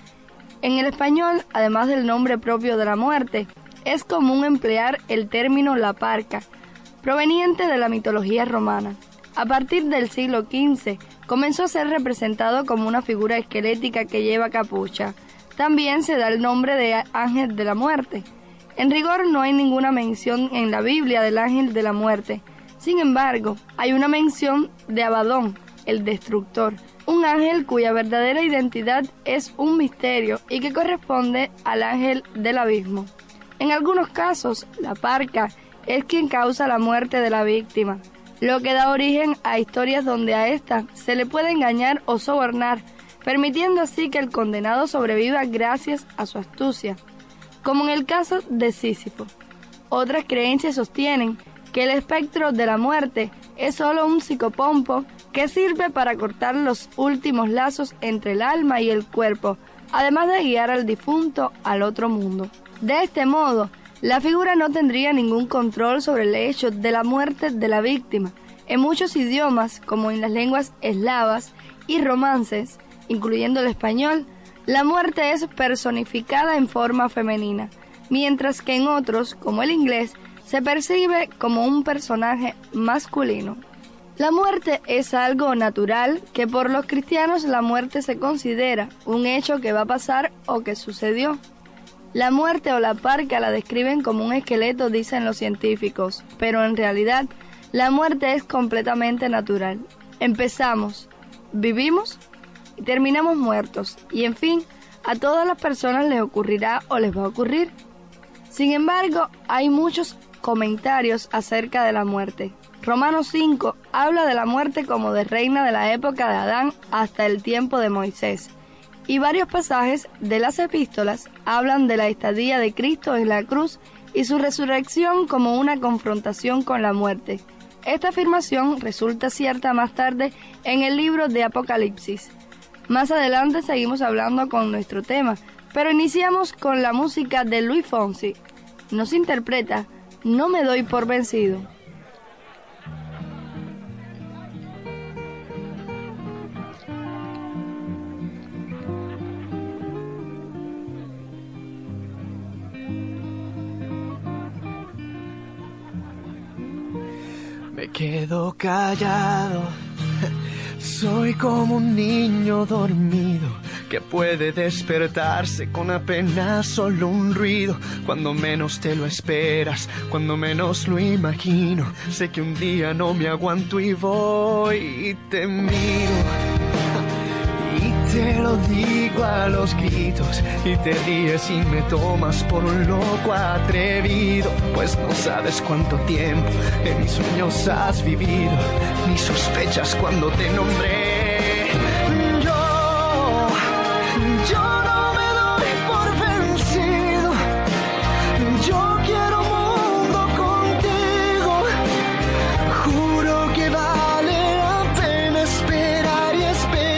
En el español, además del nombre propio de la muerte, es común emplear el término la parca, proveniente de la mitología romana. A partir del siglo quince, comenzó a ser representado como una figura esquelética que lleva capucha. También se da el nombre de ángel de la muerte. En rigor, no hay ninguna mención en la Biblia del ángel de la muerte. Sin embargo, hay una mención de Abadón, el destructor, un ángel cuya verdadera identidad es un misterio y que corresponde al ángel del abismo. En algunos casos, la parca es quien causa la muerte de la víctima, lo que da origen a historias donde a ésta se le puede engañar o sobornar, permitiendo así que el condenado sobreviva gracias a su astucia, como en el caso de Sísifo. Otras creencias sostienen que el espectro de la muerte es solo un psicopompo que sirve para cortar los últimos lazos entre el alma y el cuerpo, además de guiar al difunto al otro mundo. De este modo, la figura no tendría ningún control sobre el hecho de la muerte de la víctima. En muchos idiomas, como en las lenguas eslavas y romances, incluyendo el español, la muerte es personificada en forma femenina, mientras que en otros, como el inglés, se percibe como un personaje masculino. La muerte es algo natural que por los cristianos la muerte se considera un hecho que va a pasar o que sucedió. La muerte o la parca la describen como un esqueleto, dicen los científicos, pero en realidad la muerte es completamente natural. Empezamos, vivimos y terminamos muertos, y en fin, a todas las personas les ocurrirá o les va a ocurrir. Sin embargo, hay muchos comentarios acerca de la muerte. Romanos cinco habla de la muerte como de reina de la época de Adán hasta el tiempo de Moisés. Y varios pasajes de las epístolas hablan de la estadía de Cristo en la cruz y su resurrección como una confrontación con la muerte. Esta afirmación resulta cierta más tarde en el libro de Apocalipsis. Más adelante seguimos hablando con nuestro tema, pero iniciamos con la música de Luis Fonsi. Nos interpreta no me doy por vencido. Me quedo callado, soy como un niño dormido que puede despertarse con apenas solo un ruido. Cuando menos te lo esperas, cuando menos lo imagino, sé que un día no me aguanto y voy y te miro. Te lo digo a los gritos y te ríes y me tomas por un loco atrevido, pues no sabes cuánto tiempo en mis sueños has vivido, ni sospechas cuando te nombré. Yo, yo no me doy por vencido, yo quiero mundo contigo, juro que vale la pena esperar y esperar.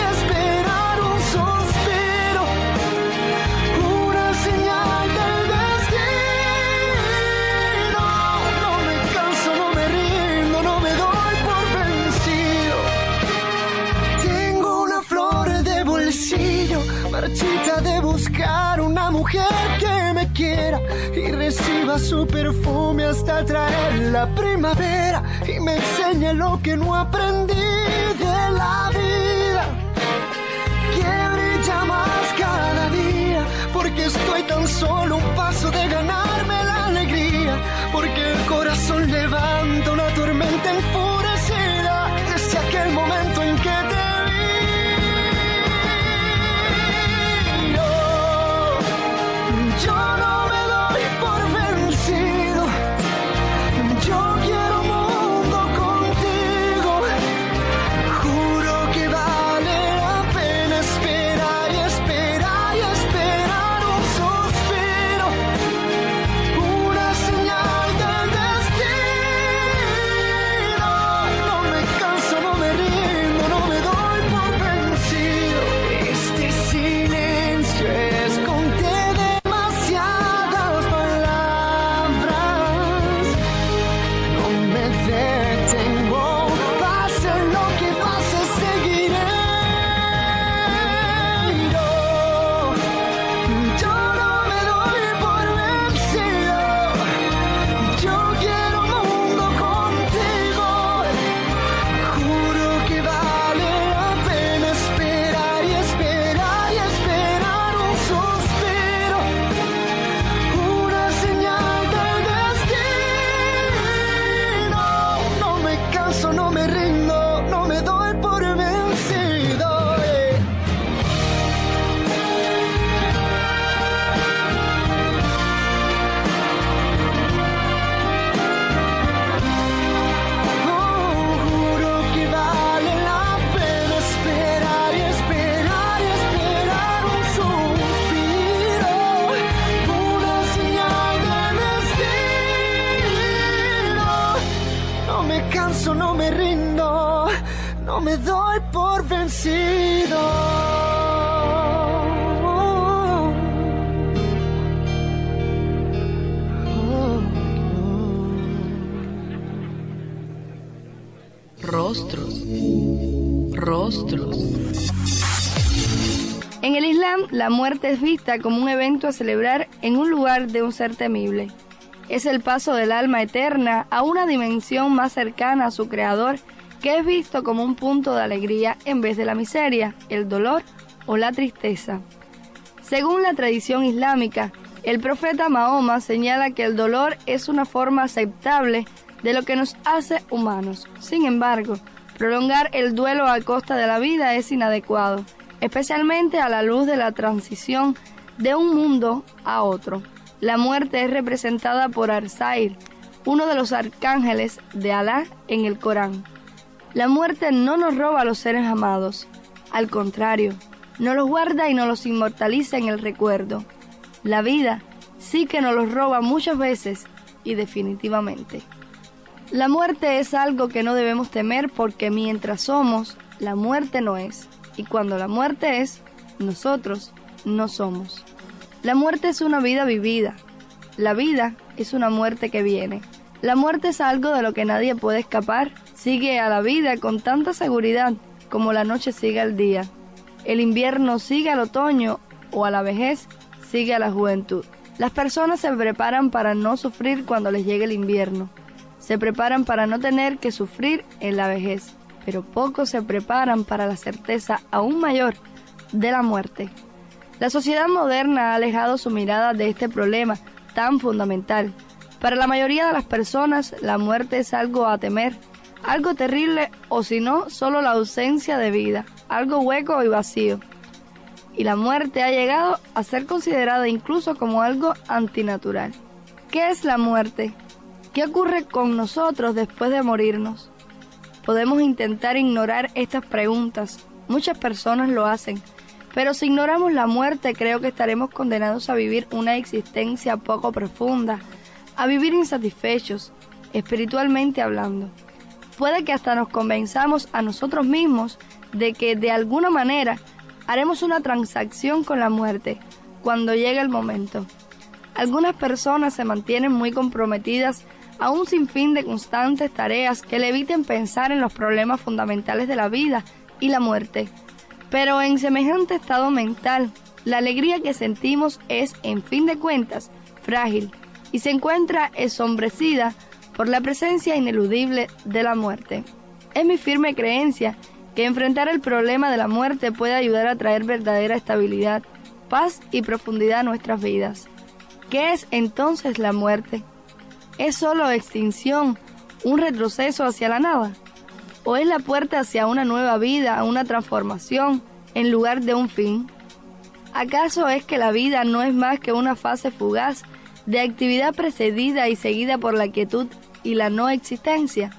Marchita de buscar una mujer que me quiera y reciba su perfume hasta traer la primavera y me enseñe lo que no aprendí de la vida, que brilla más cada día, porque estoy tan solo un paso de ganarme la alegría, porque el corazón levanta una tormenta enfurecida desde aquel momento en que te yo no me doy por vencido, yo quiero mundo contigo, juro que vale la pena esperar y esperar y esperar un suspiro, una señal del destino. No me canso, no me rindo, no me doy por vencido. Este silencio es contigo. No me rindo, no me doy por vencido. Eh. Oh, juro que vale la pena esperar y esperar y esperar un suspiro, una señal de destino. No me canso, no me rindo, no me doy por vencido. Rostros, rostros. En el Islam, la muerte es vista como un evento a celebrar en un lugar de un ser temible. Es el paso del alma eterna a una dimensión más cercana a su creador, que es visto como un punto de alegría en vez de la miseria, el dolor o la tristeza. Según la tradición islámica, el profeta Mahoma señala que el dolor es una forma aceptable de lo que nos hace humanos. Sin embargo, prolongar el duelo a costa de la vida es inadecuado, especialmente a la luz de la transición de un mundo a otro. La muerte es representada por Arzail, uno de los arcángeles de Alá en el Corán. La muerte no nos roba a los seres amados, al contrario, nos los guarda y nos los inmortaliza en el recuerdo. La vida sí que nos los roba muchas veces y definitivamente. La muerte es algo que no debemos temer porque mientras somos, la muerte no es. Y cuando la muerte es, nosotros no somos. La muerte es una vida vivida. La vida es una muerte que viene. La muerte es algo de lo que nadie puede escapar. Sigue a la vida con tanta seguridad como la noche sigue al día. El invierno sigue al otoño o a la vejez sigue a la juventud. Las personas se preparan para no sufrir cuando les llegue el invierno. Se preparan para no tener que sufrir en la vejez, pero pocos se preparan para la certeza aún mayor de la muerte. La sociedad moderna ha alejado su mirada de este problema tan fundamental. Para la mayoría de las personas, la muerte es algo a temer, algo terrible o si no, solo la ausencia de vida, algo hueco y vacío. Y la muerte ha llegado a ser considerada incluso como algo antinatural. ¿Qué es la muerte? ¿Qué ocurre con nosotros después de morirnos? Podemos intentar ignorar estas preguntas. Muchas personas lo hacen. Pero si ignoramos la muerte, creo que estaremos condenados a vivir una existencia poco profunda, a vivir insatisfechos, espiritualmente hablando. Puede que hasta nos convenzamos a nosotros mismos de que de alguna manera haremos una transacción con la muerte cuando llegue el momento. Algunas personas se mantienen muy comprometidas a un sinfín de constantes tareas que le eviten pensar en los problemas fundamentales de la vida y la muerte. Pero en semejante estado mental, la alegría que sentimos es, en fin de cuentas, frágil y se encuentra ensombrecida por la presencia ineludible de la muerte. Es mi firme creencia que enfrentar el problema de la muerte puede ayudar a traer verdadera estabilidad, paz y profundidad a nuestras vidas. ¿Qué es entonces la muerte? ¿Es solo extinción, un retroceso hacia la nada? ¿O es la puerta hacia una nueva vida, una transformación, en lugar de un fin? ¿Acaso es que la vida no es más que una fase fugaz de actividad precedida y seguida por la quietud y la no existencia?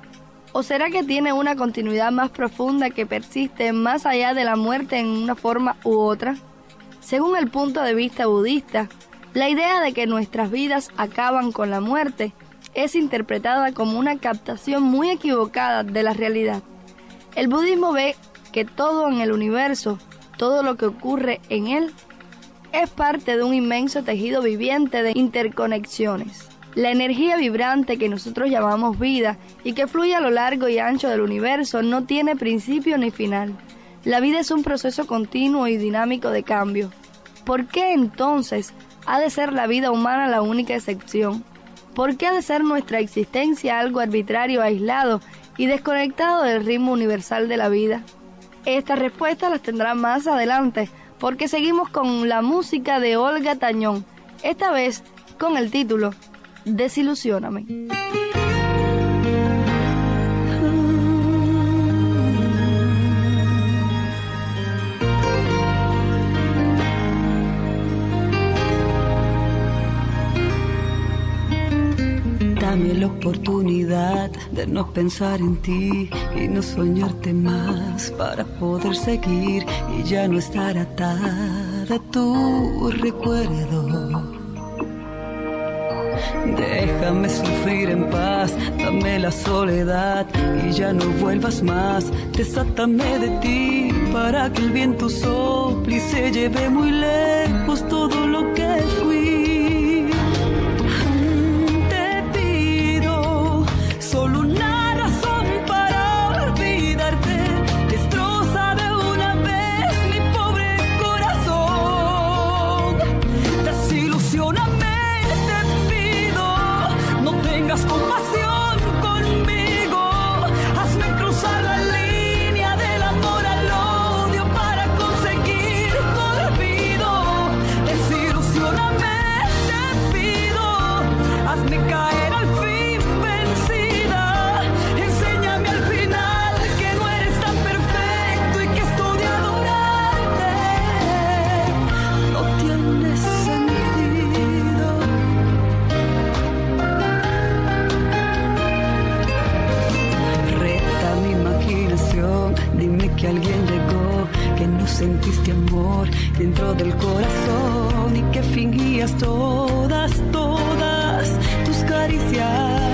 ¿O será que tiene una continuidad más profunda que persiste más allá de la muerte en una forma u otra? Según el punto de vista budista, la idea de que nuestras vidas acaban con la muerte es interpretada como una captación muy equivocada de la realidad. El budismo ve que todo en el universo, todo lo que ocurre en él, es parte de un inmenso tejido viviente de interconexiones. La energía vibrante que nosotros llamamos vida y que fluye a lo largo y ancho del universo no tiene principio ni final. La vida es un proceso continuo y dinámico de cambio. ¿Por qué entonces ha de ser la vida humana la única excepción? ¿Por qué ha de ser nuestra existencia algo arbitrario, aislado y desconectado del ritmo universal de la vida? Estas respuestas las tendrán más adelante, porque seguimos con la música de Olga Tañón, esta vez con el título Desilusióname. Dame la oportunidad de no pensar en ti y no soñarte más para poder seguir y ya no estar atada a tu recuerdo. Déjame sufrir en paz, dame la soledad y ya no vuelvas más. Desátame de ti para que el viento sople y se lleve muy lejos todo lo que fui. Te pido solo una razón para olvidarte. Destroza de una vez mi pobre corazón. Desilusióname. Tengas compasión conmigo, hazme cruzar la línea del amor al odio para conseguir tu olvido. Desilusióname, te pido, hazme caer al fin vencida. Enséñame al final que no eres tan perfecto y que esto de adorarte no tiene sentido. Dime que alguien llegó, que no sentiste amor dentro del corazón y que fingías todas, todas tus caricias.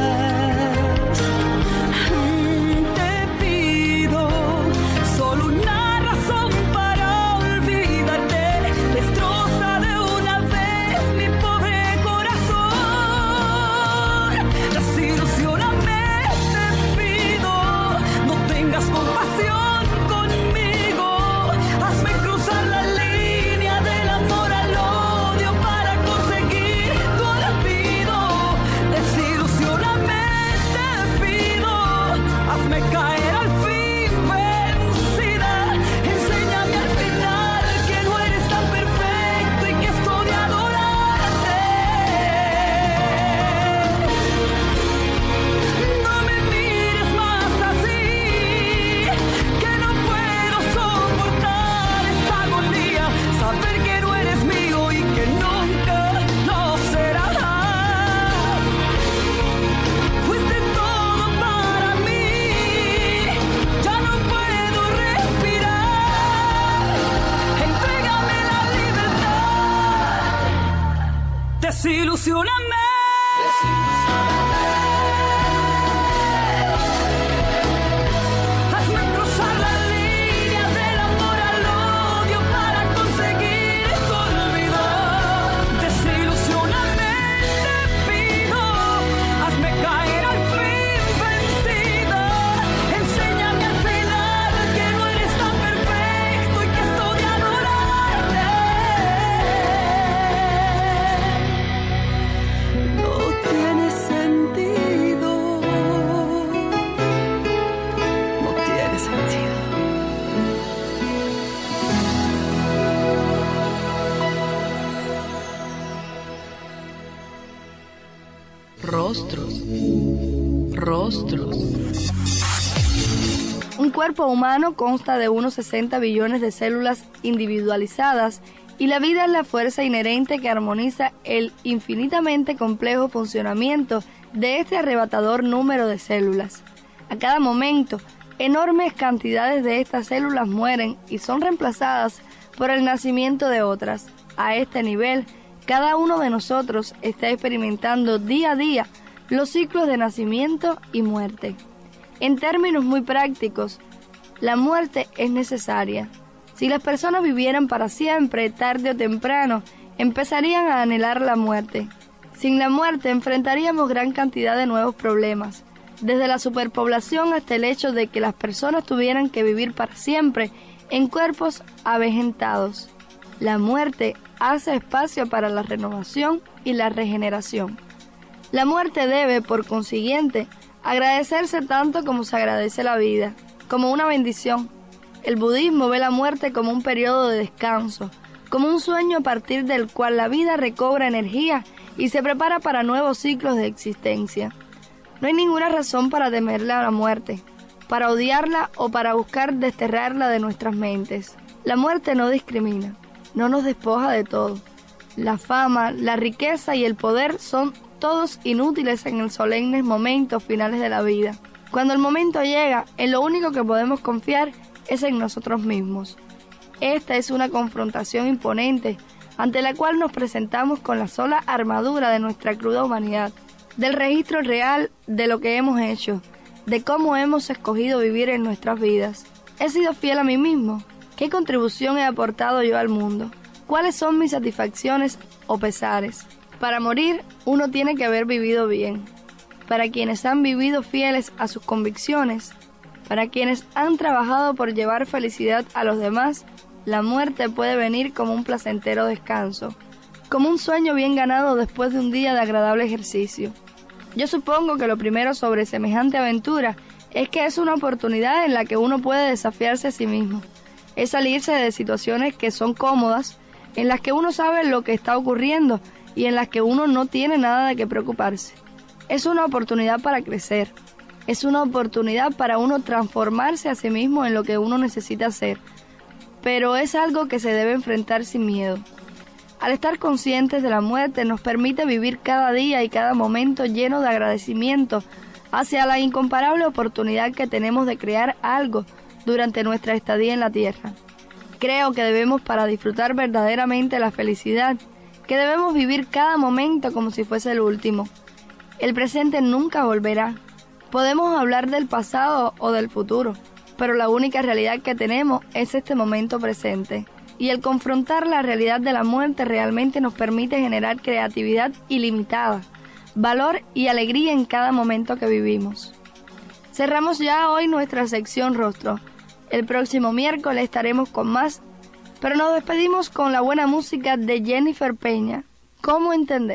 Te pido solo una razón para olvidarte. Destroza de una vez mi pobre corazón. desilusioname. Hazme cruzar la línea del amor al odio para conseguir tu olvido. Desilusioname, te pido. Hazme caer al fin vencida. Enséñame al final que no eres tan perfecto y que esto de adorarte no tiene sentido. No tiene sentido. Rostros, rostros. Un cuerpo humano consta de unos sesenta billones de células individualizadas y la vida es la fuerza inherente que armoniza el infinitamente complejo funcionamiento de este arrebatador número de células. A cada momento, enormes cantidades de estas células mueren y son reemplazadas por el nacimiento de otras. A este nivel, cada uno de nosotros está experimentando día a día los ciclos de nacimiento y muerte. En términos muy prácticos, la muerte es necesaria. Si las personas vivieran para siempre, tarde o temprano, empezarían a anhelar la muerte. Sin la muerte enfrentaríamos gran cantidad de nuevos problemas, desde la superpoblación hasta el hecho de que las personas tuvieran que vivir para siempre en cuerpos avejentados. La muerte hace espacio para la renovación y la regeneración. La muerte debe, por consiguiente, agradecerse tanto como se agradece la vida, como una bendición. El budismo ve la muerte como un periodo de descanso, como un sueño a partir del cual la vida recobra energía y se prepara para nuevos ciclos de existencia. No hay ninguna razón para temerle a la muerte, para odiarla o para buscar desterrarla de nuestras mentes. La muerte no discrimina, no nos despoja de todo. La fama, la riqueza y el poder son todos inútiles en los solemnes momentos finales de la vida. Cuando el momento llega, en lo único que podemos confiar es en nosotros mismos. Esta es una confrontación imponente, ante la cual nos presentamos con la sola armadura de nuestra cruda humanidad, del registro real de lo que hemos hecho, de cómo hemos escogido vivir en nuestras vidas. ¿He sido fiel a mí mismo? ¿Qué contribución he aportado yo al mundo? ¿Cuáles son mis satisfacciones o pesares? Para morir, uno tiene que haber vivido bien. Para quienes han vivido fieles a sus convicciones, para quienes han trabajado por llevar felicidad a los demás, la muerte puede venir como un placentero descanso, como un sueño bien ganado después de un día de agradable ejercicio. Yo supongo que lo primero sobre semejante aventura es que es una oportunidad en la que uno puede desafiarse a sí mismo. Es salirse de situaciones que son cómodas, en las que uno sabe lo que está ocurriendo y en las que uno no tiene nada de qué preocuparse. Es una oportunidad para crecer. Es una oportunidad para uno transformarse a sí mismo en lo que uno necesita hacer. Pero es algo que se debe enfrentar sin miedo. Al estar conscientes de la muerte nos permite vivir cada día y cada momento lleno de agradecimiento hacia la incomparable oportunidad que tenemos de crear algo durante nuestra estadía en la tierra. Creo que debemos, para disfrutar verdaderamente la felicidad, que debemos vivir cada momento como si fuese el último. El presente nunca volverá. Podemos hablar del pasado o del futuro, pero la única realidad que tenemos es este momento presente. Y el confrontar la realidad de la muerte realmente nos permite generar creatividad ilimitada, valor y alegría en cada momento que vivimos. Cerramos ya hoy nuestra sección Rostro. El próximo miércoles estaremos con más, pero nos despedimos con la buena música de Jennifer Peña. ¿Cómo entender?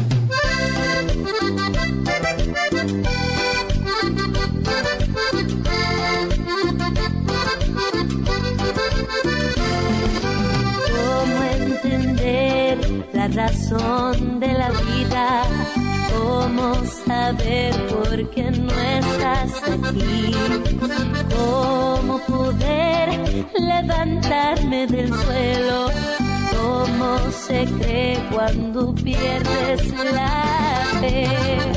¿Cómo entender la razón de la vida? ¿Cómo saber por qué no estás aquí? ¿Cómo poder levantarme del suelo? ¿Cómo se cree cuando pierdes la fe?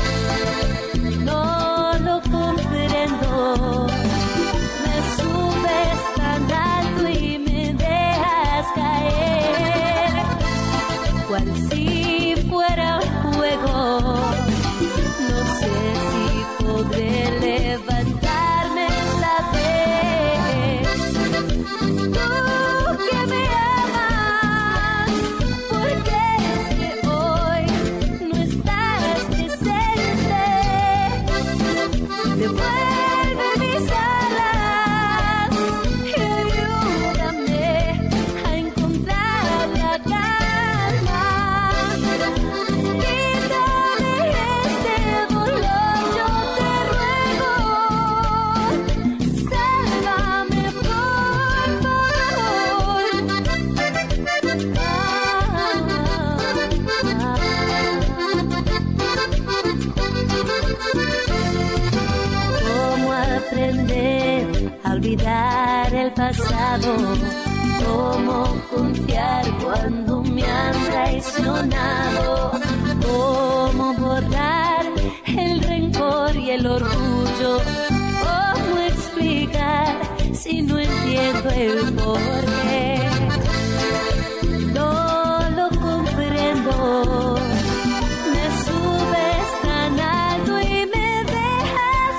No lo comprendo. Me subes tan alto y me dejas caer, cual si fuera pasado. Cómo confiar cuando me han traicionado. Cómo borrar el rencor y el orgullo. Cómo explicar si no entiendo el porqué. No lo comprendo. Me subes tan alto y me dejas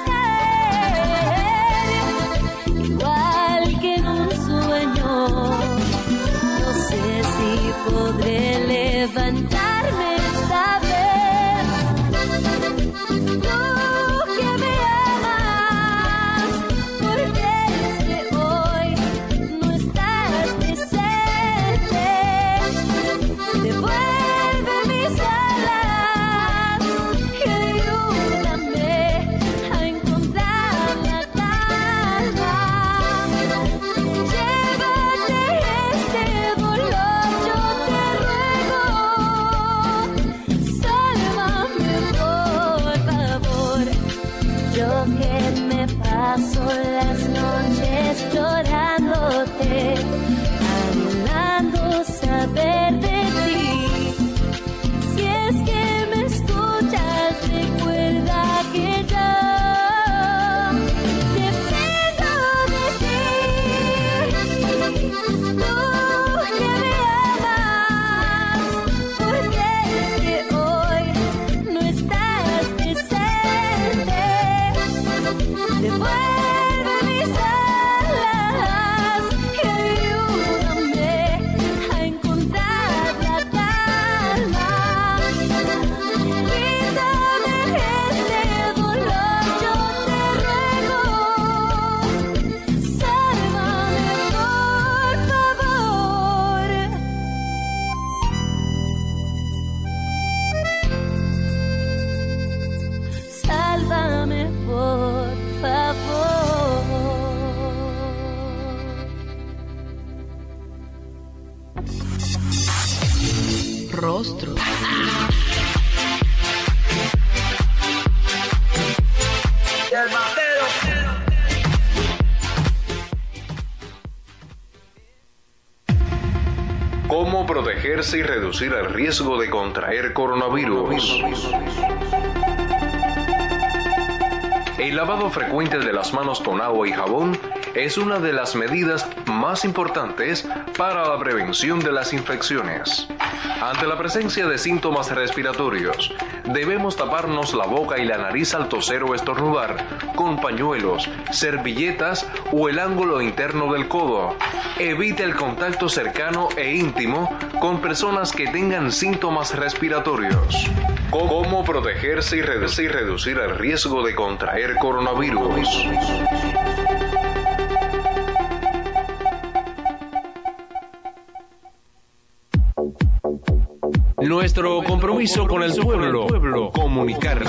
caer, igual que en un sueño. No sé si podré levantarme esta vez. Tú que me amas, porque es que hoy no estás presente. Devuelve mis alas y ayúdame a encontrar la calma. Llévate este dolor, yo te ruego. Sálvame por favor. Yo que me paso las noches llorándote, anhelando saber de ti. Si es que me escuchas, recuerda que yo dependo de ti. Tú que me amas, porque es que hoy no estás presente. Devuelve mis alas y ayúdame a encontrar la calma. Quítame este dolor, yo te ruego. Sálvame por favor. Sálvame por favor. Rostro. ¿Cómo protegerse y reducir el riesgo de contraer coronavirus? El lavado frecuente de las manos con agua y jabón es una de las medidas más importantes para la prevención de las infecciones. Ante la presencia de síntomas respiratorios, debemos taparnos la boca y la nariz al toser o estornudar con pañuelos, servilletas o el ángulo interno del codo. Evite el contacto cercano e íntimo con personas que tengan síntomas respiratorios. ¿Cómo protegerse y reducir, reducir el riesgo de contraer coronavirus? Nuestro compromiso con el pueblo, comunicar.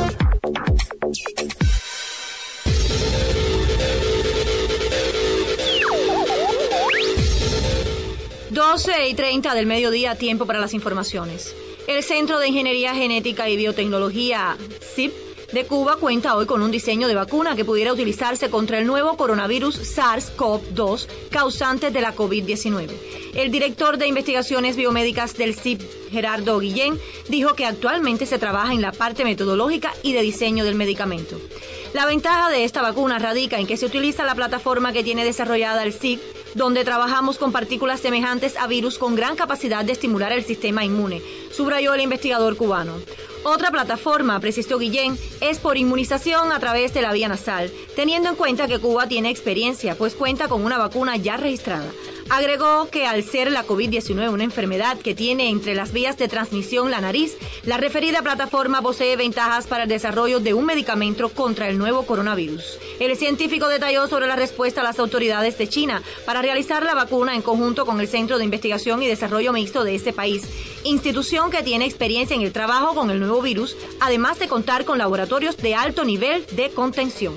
doce y treinta del mediodía, tiempo para las informaciones. El Centro de Ingeniería Genética y Biotecnología, C I B, de Cuba cuenta hoy con un diseño de vacuna que pudiera utilizarse contra el nuevo coronavirus SARS-CoV dos causante de la COVID diecinueve. El director de Investigaciones Biomédicas del C I B, Gerardo Guillén, dijo que actualmente se trabaja en la parte metodológica y de diseño del medicamento. La ventaja de esta vacuna radica en que se utiliza la plataforma que tiene desarrollada el C I B, donde trabajamos con partículas semejantes a virus con gran capacidad de estimular el sistema inmune, subrayó el investigador cubano. Otra plataforma, precisó Guillén, es por inmunización a través de la vía nasal, teniendo en cuenta que Cuba tiene experiencia, pues cuenta con una vacuna ya registrada. Agregó que al ser la COVID diecinueve una enfermedad que tiene entre las vías de transmisión la nariz, la referida plataforma posee ventajas para el desarrollo de un medicamento contra el nuevo coronavirus. El científico detalló sobre la respuesta a las autoridades de China para realizar la vacuna en conjunto con el Centro de Investigación y Desarrollo Mixto de ese país, institución que tiene experiencia en el trabajo con el nuevo virus, además de contar con laboratorios de alto nivel de contención.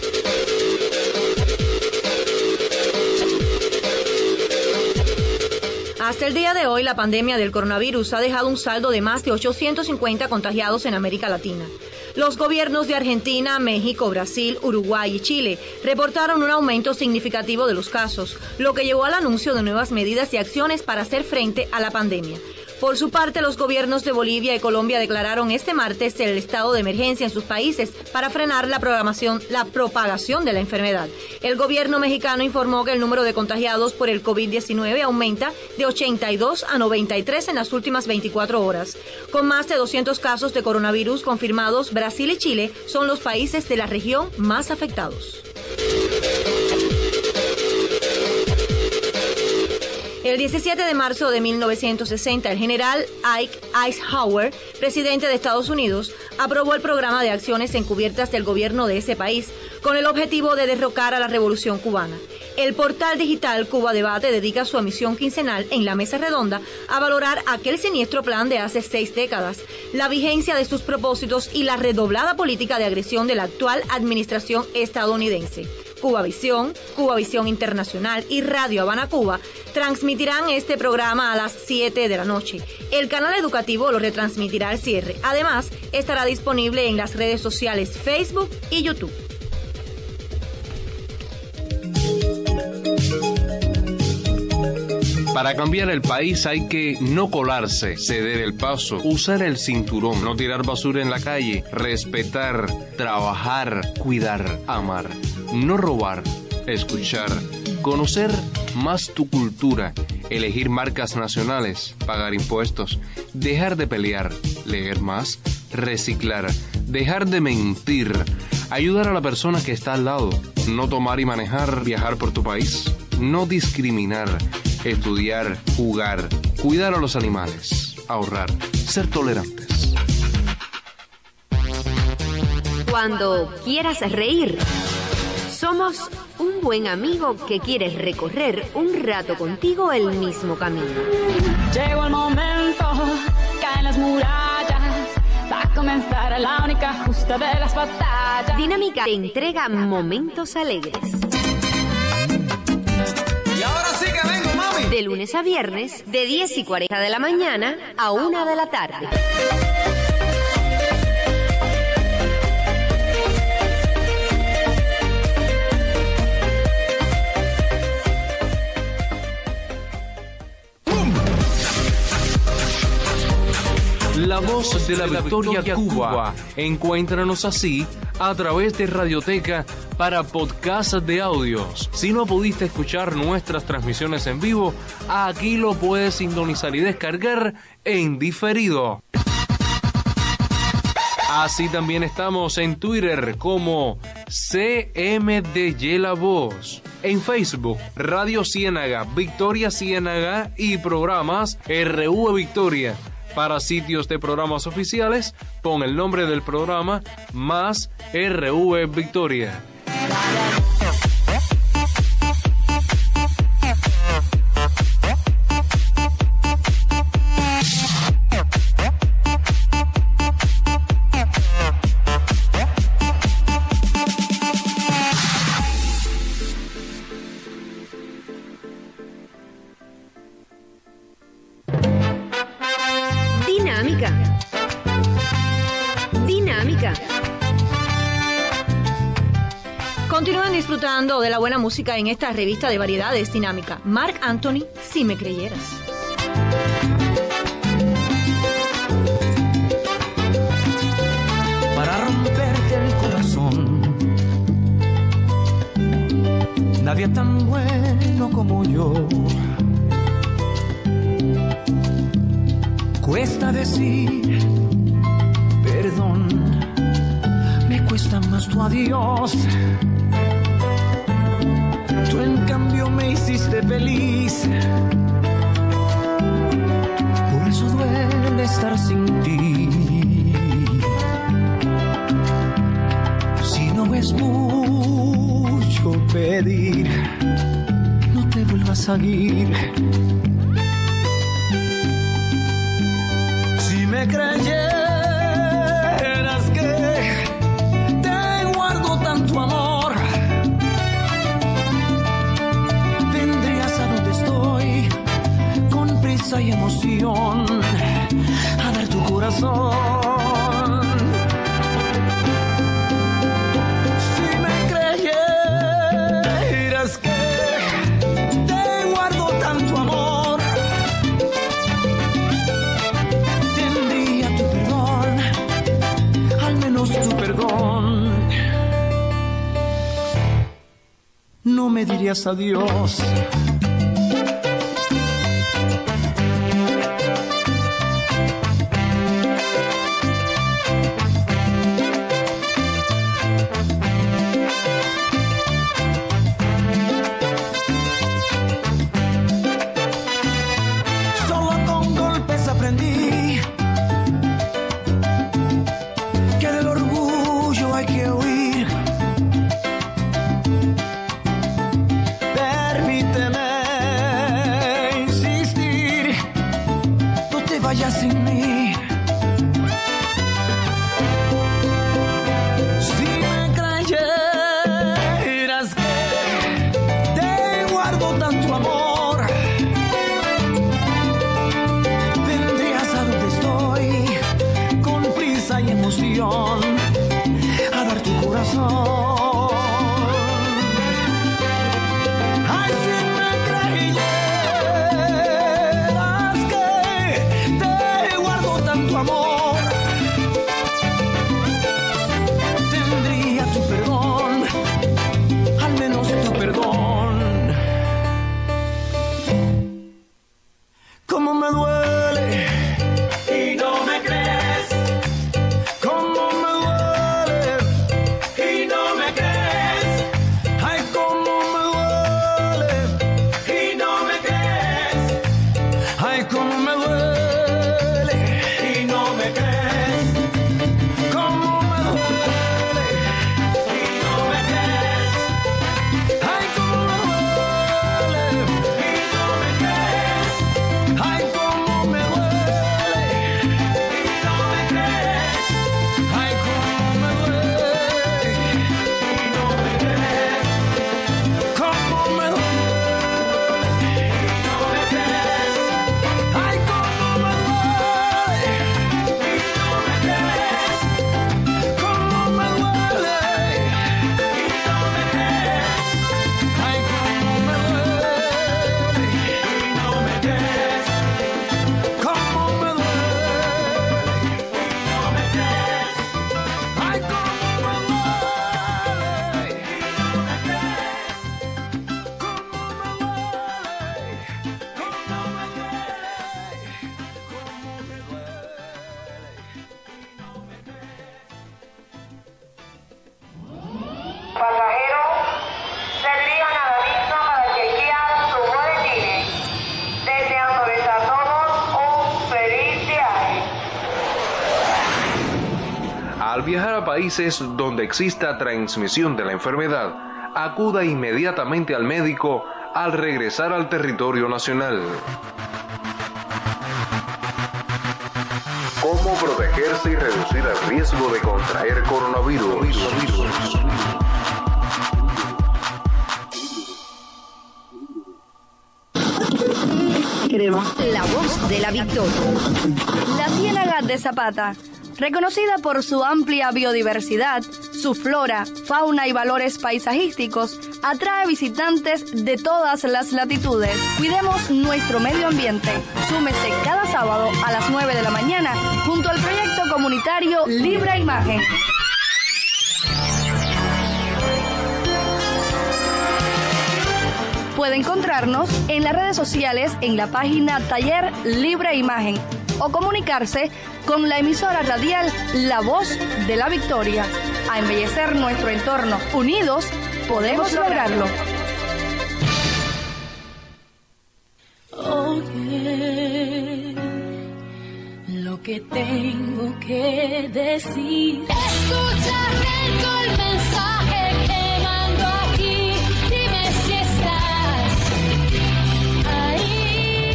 Hasta el día de hoy, la pandemia del coronavirus ha dejado un saldo de más de ochocientos cincuenta contagiados en América Latina. Los gobiernos de Argentina, México, Brasil, Uruguay y Chile reportaron un aumento significativo de los casos, lo que llevó al anuncio de nuevas medidas y acciones para hacer frente a la pandemia. Por su parte, los gobiernos de Bolivia y Colombia declararon este martes el estado de emergencia en sus países para frenar la programación, la propagación de la enfermedad. El gobierno mexicano informó que el número de contagiados por el COVID diecinueve aumenta de ochenta y dos a noventa y tres en las últimas veinticuatro horas. Con más de doscientos casos de coronavirus confirmados, Brasil y Chile son los países de la región más afectados. El diecisiete de marzo de mil novecientos sesenta, el general Ike Eisenhower, presidente de Estados Unidos, aprobó el programa de acciones encubiertas del gobierno de ese país, con el objetivo de derrocar a la Revolución Cubana. El portal digital Cuba Debate dedica su emisión quincenal en la Mesa Redonda a valorar aquel siniestro plan de hace seis décadas, la vigencia de sus propósitos y la redoblada política de agresión de la actual administración estadounidense. Cubavisión, Cubavisión Internacional y Radio Habana Cuba transmitirán este programa a las siete de la noche. El canal educativo lo retransmitirá al cierre. Además, estará disponible en las redes sociales Facebook y YouTube. Para cambiar el país hay que no colarse, ceder el paso, usar el cinturón, no tirar basura en la calle, respetar, trabajar, cuidar, amar, no robar, escuchar, conocer más tu cultura, elegir marcas nacionales, pagar impuestos, dejar de pelear, leer más, reciclar, dejar de mentir, ayudar a la persona que está al lado, no tomar y manejar, viajar por tu país, no discriminar, estudiar, jugar, cuidar a los animales, ahorrar, ser tolerantes. Cuando quieras reír, somos un buen amigo que quiere recorrer un rato contigo el mismo camino. Llegó el momento, caen las murallas, va a comenzar la única justa de las batallas. Dinámica te entrega momentos alegres. Y ahora sí que vengo, mami. De lunes a viernes, de diez y cuarenta de la mañana a una de la tarde. La voz de la Victoria Cuba. Encuéntranos así a través de Radioteca para podcast de audios. Si no pudiste escuchar nuestras transmisiones en vivo, aquí lo puedes sintonizar y descargar en diferido. Así también estamos en Twitter como C M D Y La Voz. En Facebook, Radio Ciénaga, Victoria Ciénaga y programas R V Victoria. Para sitios de programas oficiales, pon el nombre del programa más R V Victoria. Continúan disfrutando de la buena música en esta revista de variedades Dinámica. Marc Anthony, Si me creyeras. Para romperte el corazón, nadie tan bueno como yo. Cuesta decir perdón, me cuesta más tu adiós. Tú en cambio me hiciste feliz, por eso duele estar sin ti. Si no es mucho pedir, no te vuelvas a ir. Si me creyeras que te guardo tanto amor, y emoción a dar tu corazón. me dirías adiós. A dar tu corazón. Ay, si me creyeras que te guardo tanto amor, tendría tu perdón, al menos tu perdón. Cómo me duele y no me crees. Cómo me duele y no me crees. Ay, cómo me duele y no me crees. Ay, cómo me duele y no me crees. Cómo me duele y no me crees. Ay, cómo me duele y no me crees. Ay, cómo me duele y no me crees. Ay, cómo me duele y no me crees. Cómo me duele y no me crees. Ay, cómo me duele y no me crees. Cómo me duele y no me crees. Ay, cómo me duele y no me crees. Cómo me duele y no me crees. Ay, cómo me duele y no me crees. Cómo me duele, cómo me duele, cómo me duele y no me crees. Pasajeros, se dirijan a la misma para chequear su boletines. Deseándoles a todos un feliz viaje. Al viajar a países donde exista transmisión de la enfermedad, acuda inmediatamente al médico al regresar al territorio nacional. ¿Cómo protegerse y reducir el riesgo de contraer coronavirus? La voz de la victoria. La Ciénaga de Zapata, reconocida por su amplia biodiversidad, su flora, fauna y valores paisajísticos, atrae visitantes de todas las latitudes. Cuidemos nuestro medio ambiente. Súmese cada sábado a las nueve de la mañana junto al proyecto comunitario Libre Imagen. Puede encontrarnos en las redes sociales en la página Taller Libre Imagen o comunicarse con la emisora radial La Voz de la Victoria. A embellecer nuestro entorno. Unidos podemos lograrlo. Oye, lo que tengo que decir. Escucha atento el mensaje que mando aquí. Dime si estás ahí.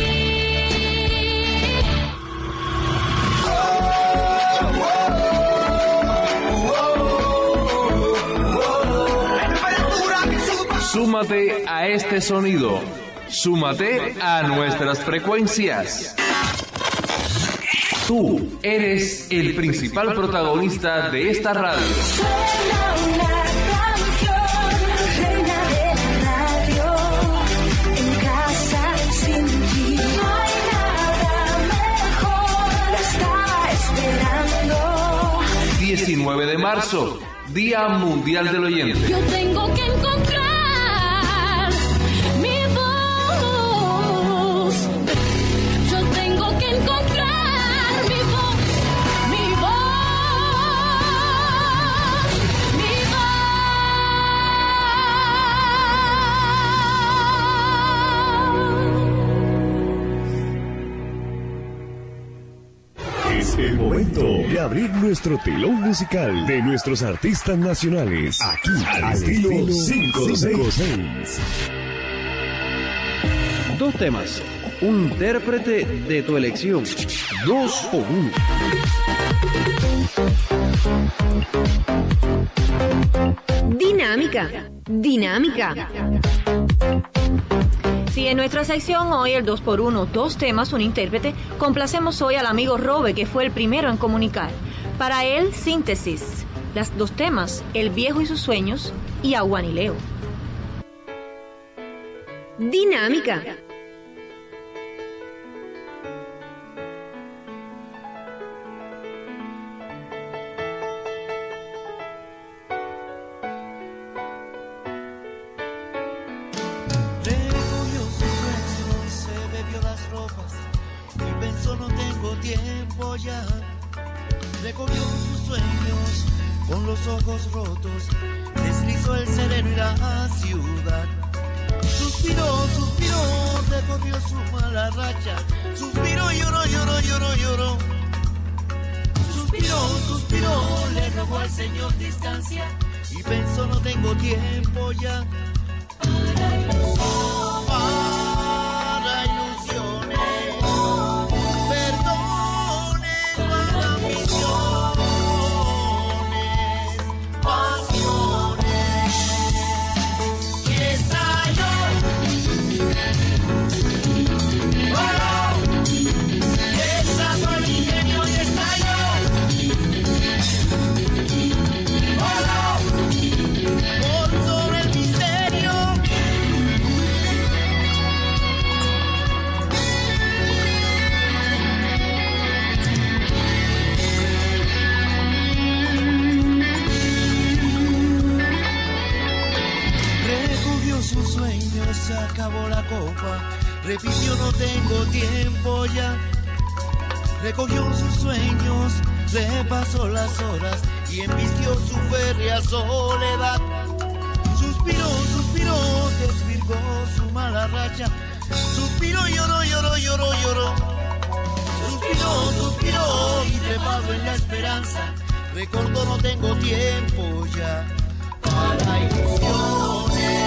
Súmate a este sonido. Súmate a nuestras frecuencias. Tú eres el principal protagonista de esta radio. Suena una canción, reina de la radio, en casa sin ti. No hay nada mejor, lo estaba esperando. diecinueve de marzo, Día Mundial del Oyente. Yo tengo que encontrar Es el momento de abrir nuestro telón musical de nuestros artistas nacionales. Aquí, al estilo cinco seis. Dos temas, un intérprete de tu elección, dos por uno. Dinámica, dinámica. Sí, en nuestra sección hoy el dos por uno, dos temas, un intérprete, complacemos hoy al amigo Robe, que fue el primero en comunicar. Para él, síntesis, las dos temas, El viejo y sus sueños y Aguanileo. Dinámica. Recogió sus sueños con los ojos rotos, deslizó el sereno y la ciudad. Suspiró, suspiró, recogió su mala racha, suspiró, lloró, lloró, lloró, lloró. Suspiró, suspiró, le rogó al Señor distancia y pensó no tengo tiempo ya. Para ilusión, para ilusiones. Se acabó la copa, repitió no tengo tiempo ya. Recogió sus sueños, repasó las horas y embistió su férrea soledad. Suspiró, suspiró, desvirgó su mala racha. Suspiró, lloró, lloró, lloró, lloró. Suspiró, suspiró y trepado en la esperanza, recordó no tengo tiempo ya para ilusiones.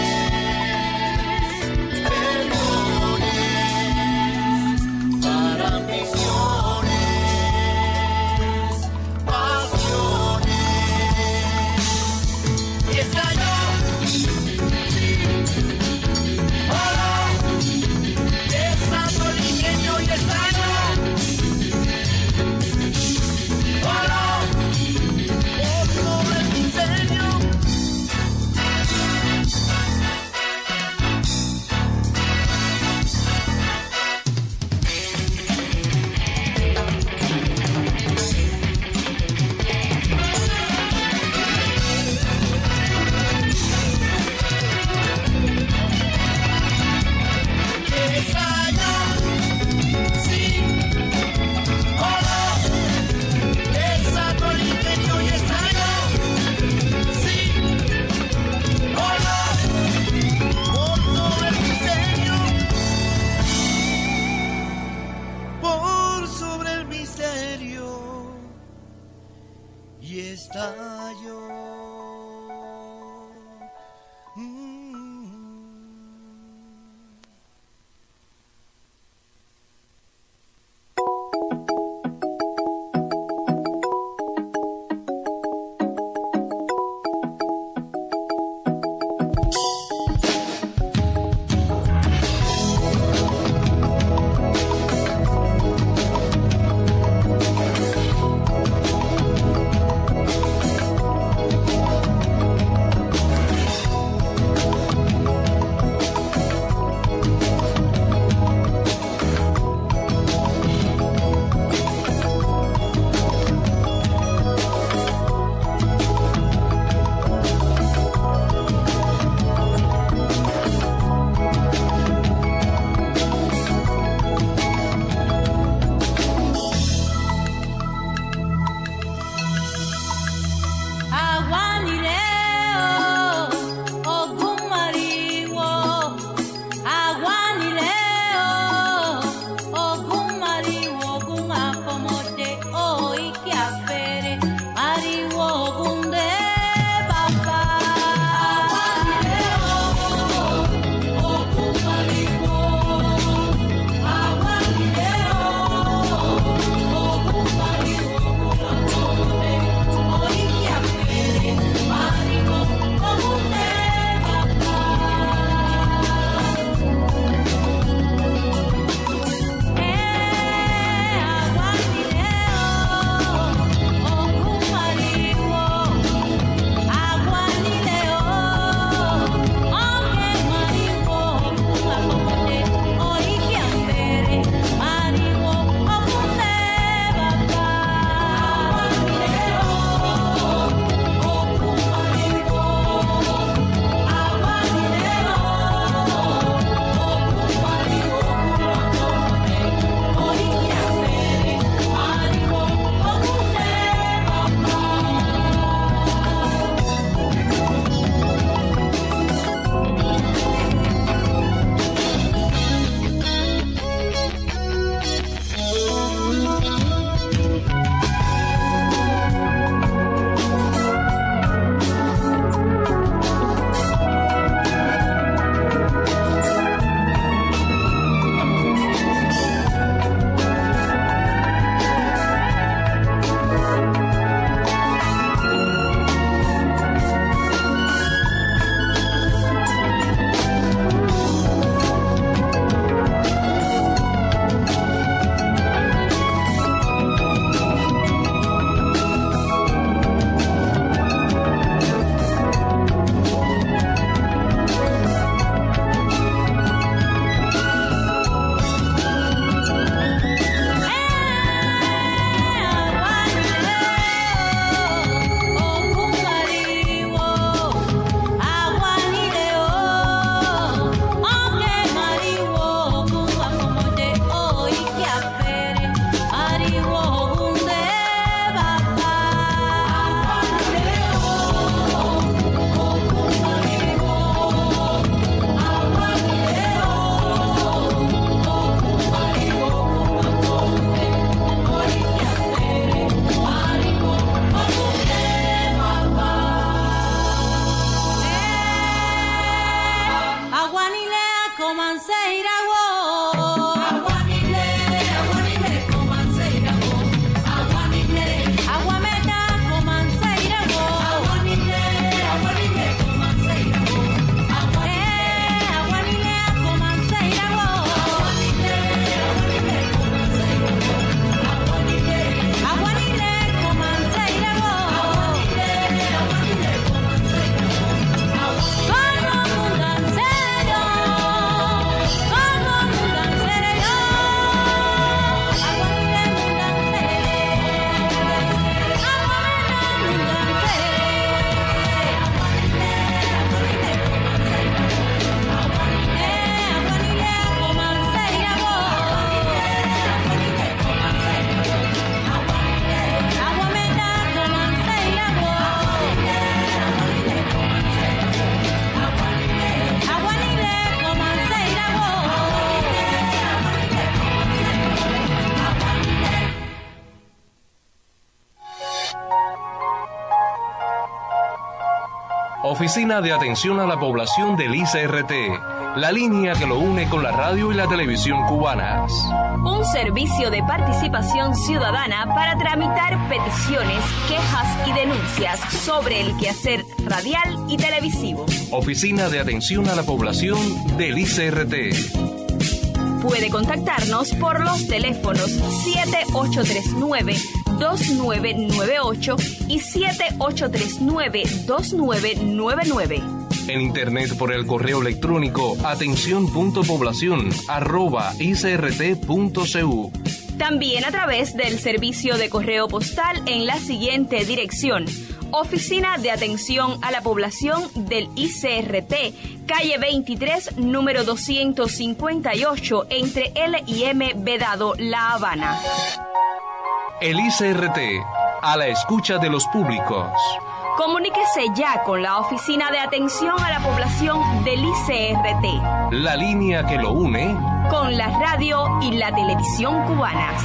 Oficina de Atención a la Población del I C R T, la línea que lo une con la radio y la televisión cubanas. Un servicio de participación ciudadana para tramitar peticiones, quejas y denuncias sobre el quehacer radial y televisivo. Oficina de Atención a la Población del I C R T. Puede contactarnos por los teléfonos siete ocho tres nueve, dos nueve nueve ocho y siete ocho tres nueve, dos nueve nueve nueve. En internet por el correo electrónico atención punto población arroba i c r t punto c u. También a través del servicio de correo postal en la siguiente dirección: Oficina de Atención a la Población del I C R T, calle veintitrés, número doscientos cincuenta y ocho, entre L y M, Vedado, La Habana. El I C R T, a la escucha de los públicos. Comuníquese ya con la Oficina de Atención a la Población del I C R T. La línea que lo une con la radio y la televisión cubanas.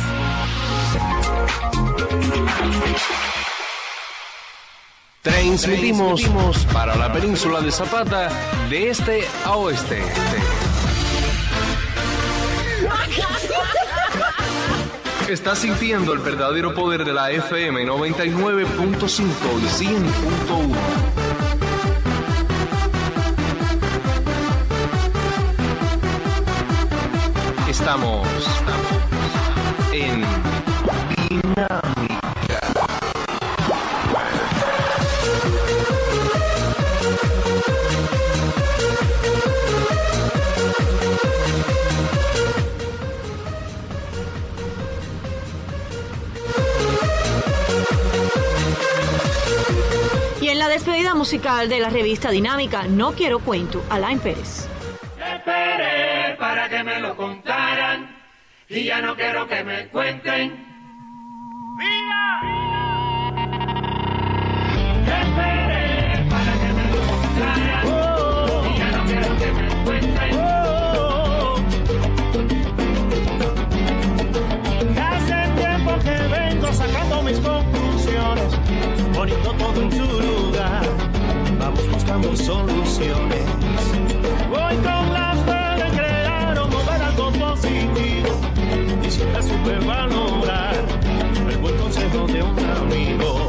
Transmitimos para la península de Zapata de este a oeste. Estás sintiendo el verdadero poder de la F M noventa y nueve punto cinco y cien punto uno. Estamos en Dinámica. Y en la despedida musical de la revista Dinámica, No Quiero Cuento, Alain Pérez. Esperé para que me lo contaran y ya no quiero que me cuenten. Esperé para que me lo contaran oh, y ya no quiero que me cuenten. Oh, hace tiempo que vengo sacando mis conclusiones, poniendo todo en su lugar, vamos buscando soluciones. Voy con la fe de crear o mover algo positivo y siempre supe valorar el buen consejo de un amigo.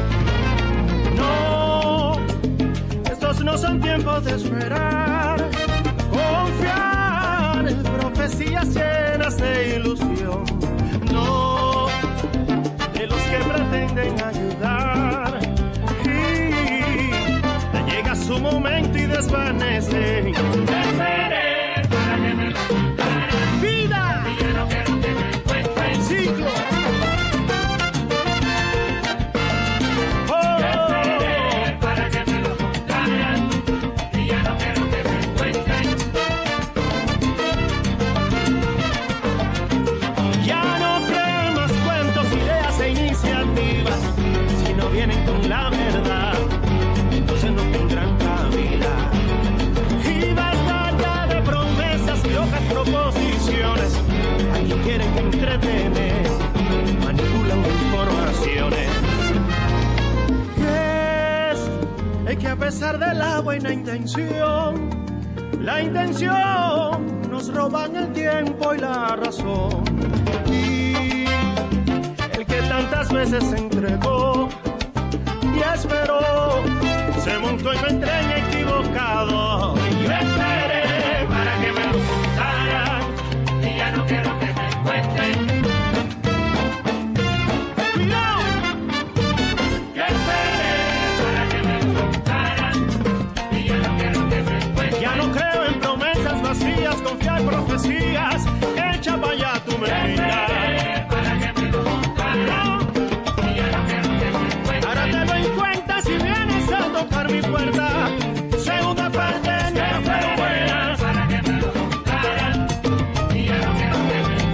No, estos no son tiempos de esperar, confiar en profecías llenas de ilusión. No, de los que pretenden ayudar y llega su momento y desvanece. Esperé para que me lo contaran. ¡Vida! Y yo no quiero que me cuenten. ¡Ciclo! Oh, esperé para que me lo contaran. Y ya no quiero que me cuenten. Ya no creo más cuentos, ideas e iniciativas. Si no vienen con la verdad, entonces no tendrán cabida. Y basta ya de promesas y locas proposiciones. Aquí quieren entretener, manipulan informaciones. Es, es que a pesar de la buena intención, la intención nos roban el tiempo y la razón. Y el que tantas veces se entregó y esperó, se montó en el tren equivocado. Yo esperé para que me lo contaran y ya no quiero que me cuenten. ¡Cuidado! Yo esperé para que me lo contaran y ya no quiero que me cuenten. Ya no creo en promesas vacías, confiar profecías, echa para allá tu mentira. Para que me lo contaran y ya no quiero que me cuenten. Ahora te doy cuenta si vienes a tocar mi puerta. Segunda parte no fueron buenas. Para que me lo contaran y ya no quiero que me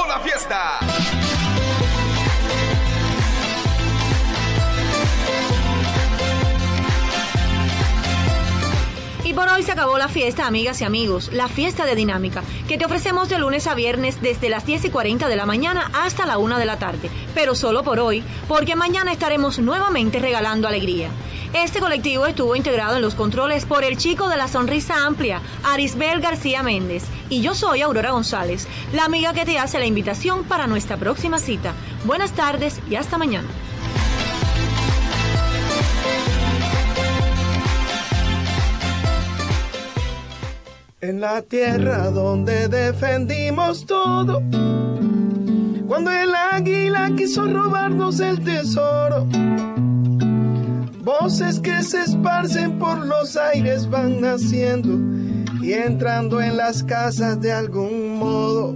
la fiesta. Y por hoy se acabó la fiesta, amigas y amigos, la fiesta de Dinámica, que te ofrecemos de lunes a viernes desde las diez y cuarenta de la mañana hasta la una de la tarde, pero solo por hoy, porque mañana estaremos nuevamente regalando alegría. Este colectivo estuvo integrado en los controles por el chico de la sonrisa amplia, Arisbel García Méndez, y yo soy Aurora González, la amiga que te hace la invitación para nuestra próxima cita. Buenas tardes y hasta mañana. En la tierra donde defendimos todo, cuando el águila quiso robarnos el tesoro, voces que se esparcen por los aires van naciendo y entrando en las casas de algún modo.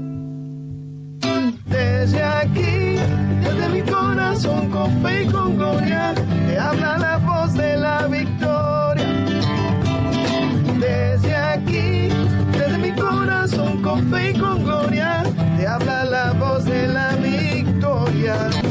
Desde aquí, desde mi corazón con fe y con gloria, te habla la voz de la victoria. Desde aquí, desde mi corazón con fe y con gloria, te habla la voz de la victoria.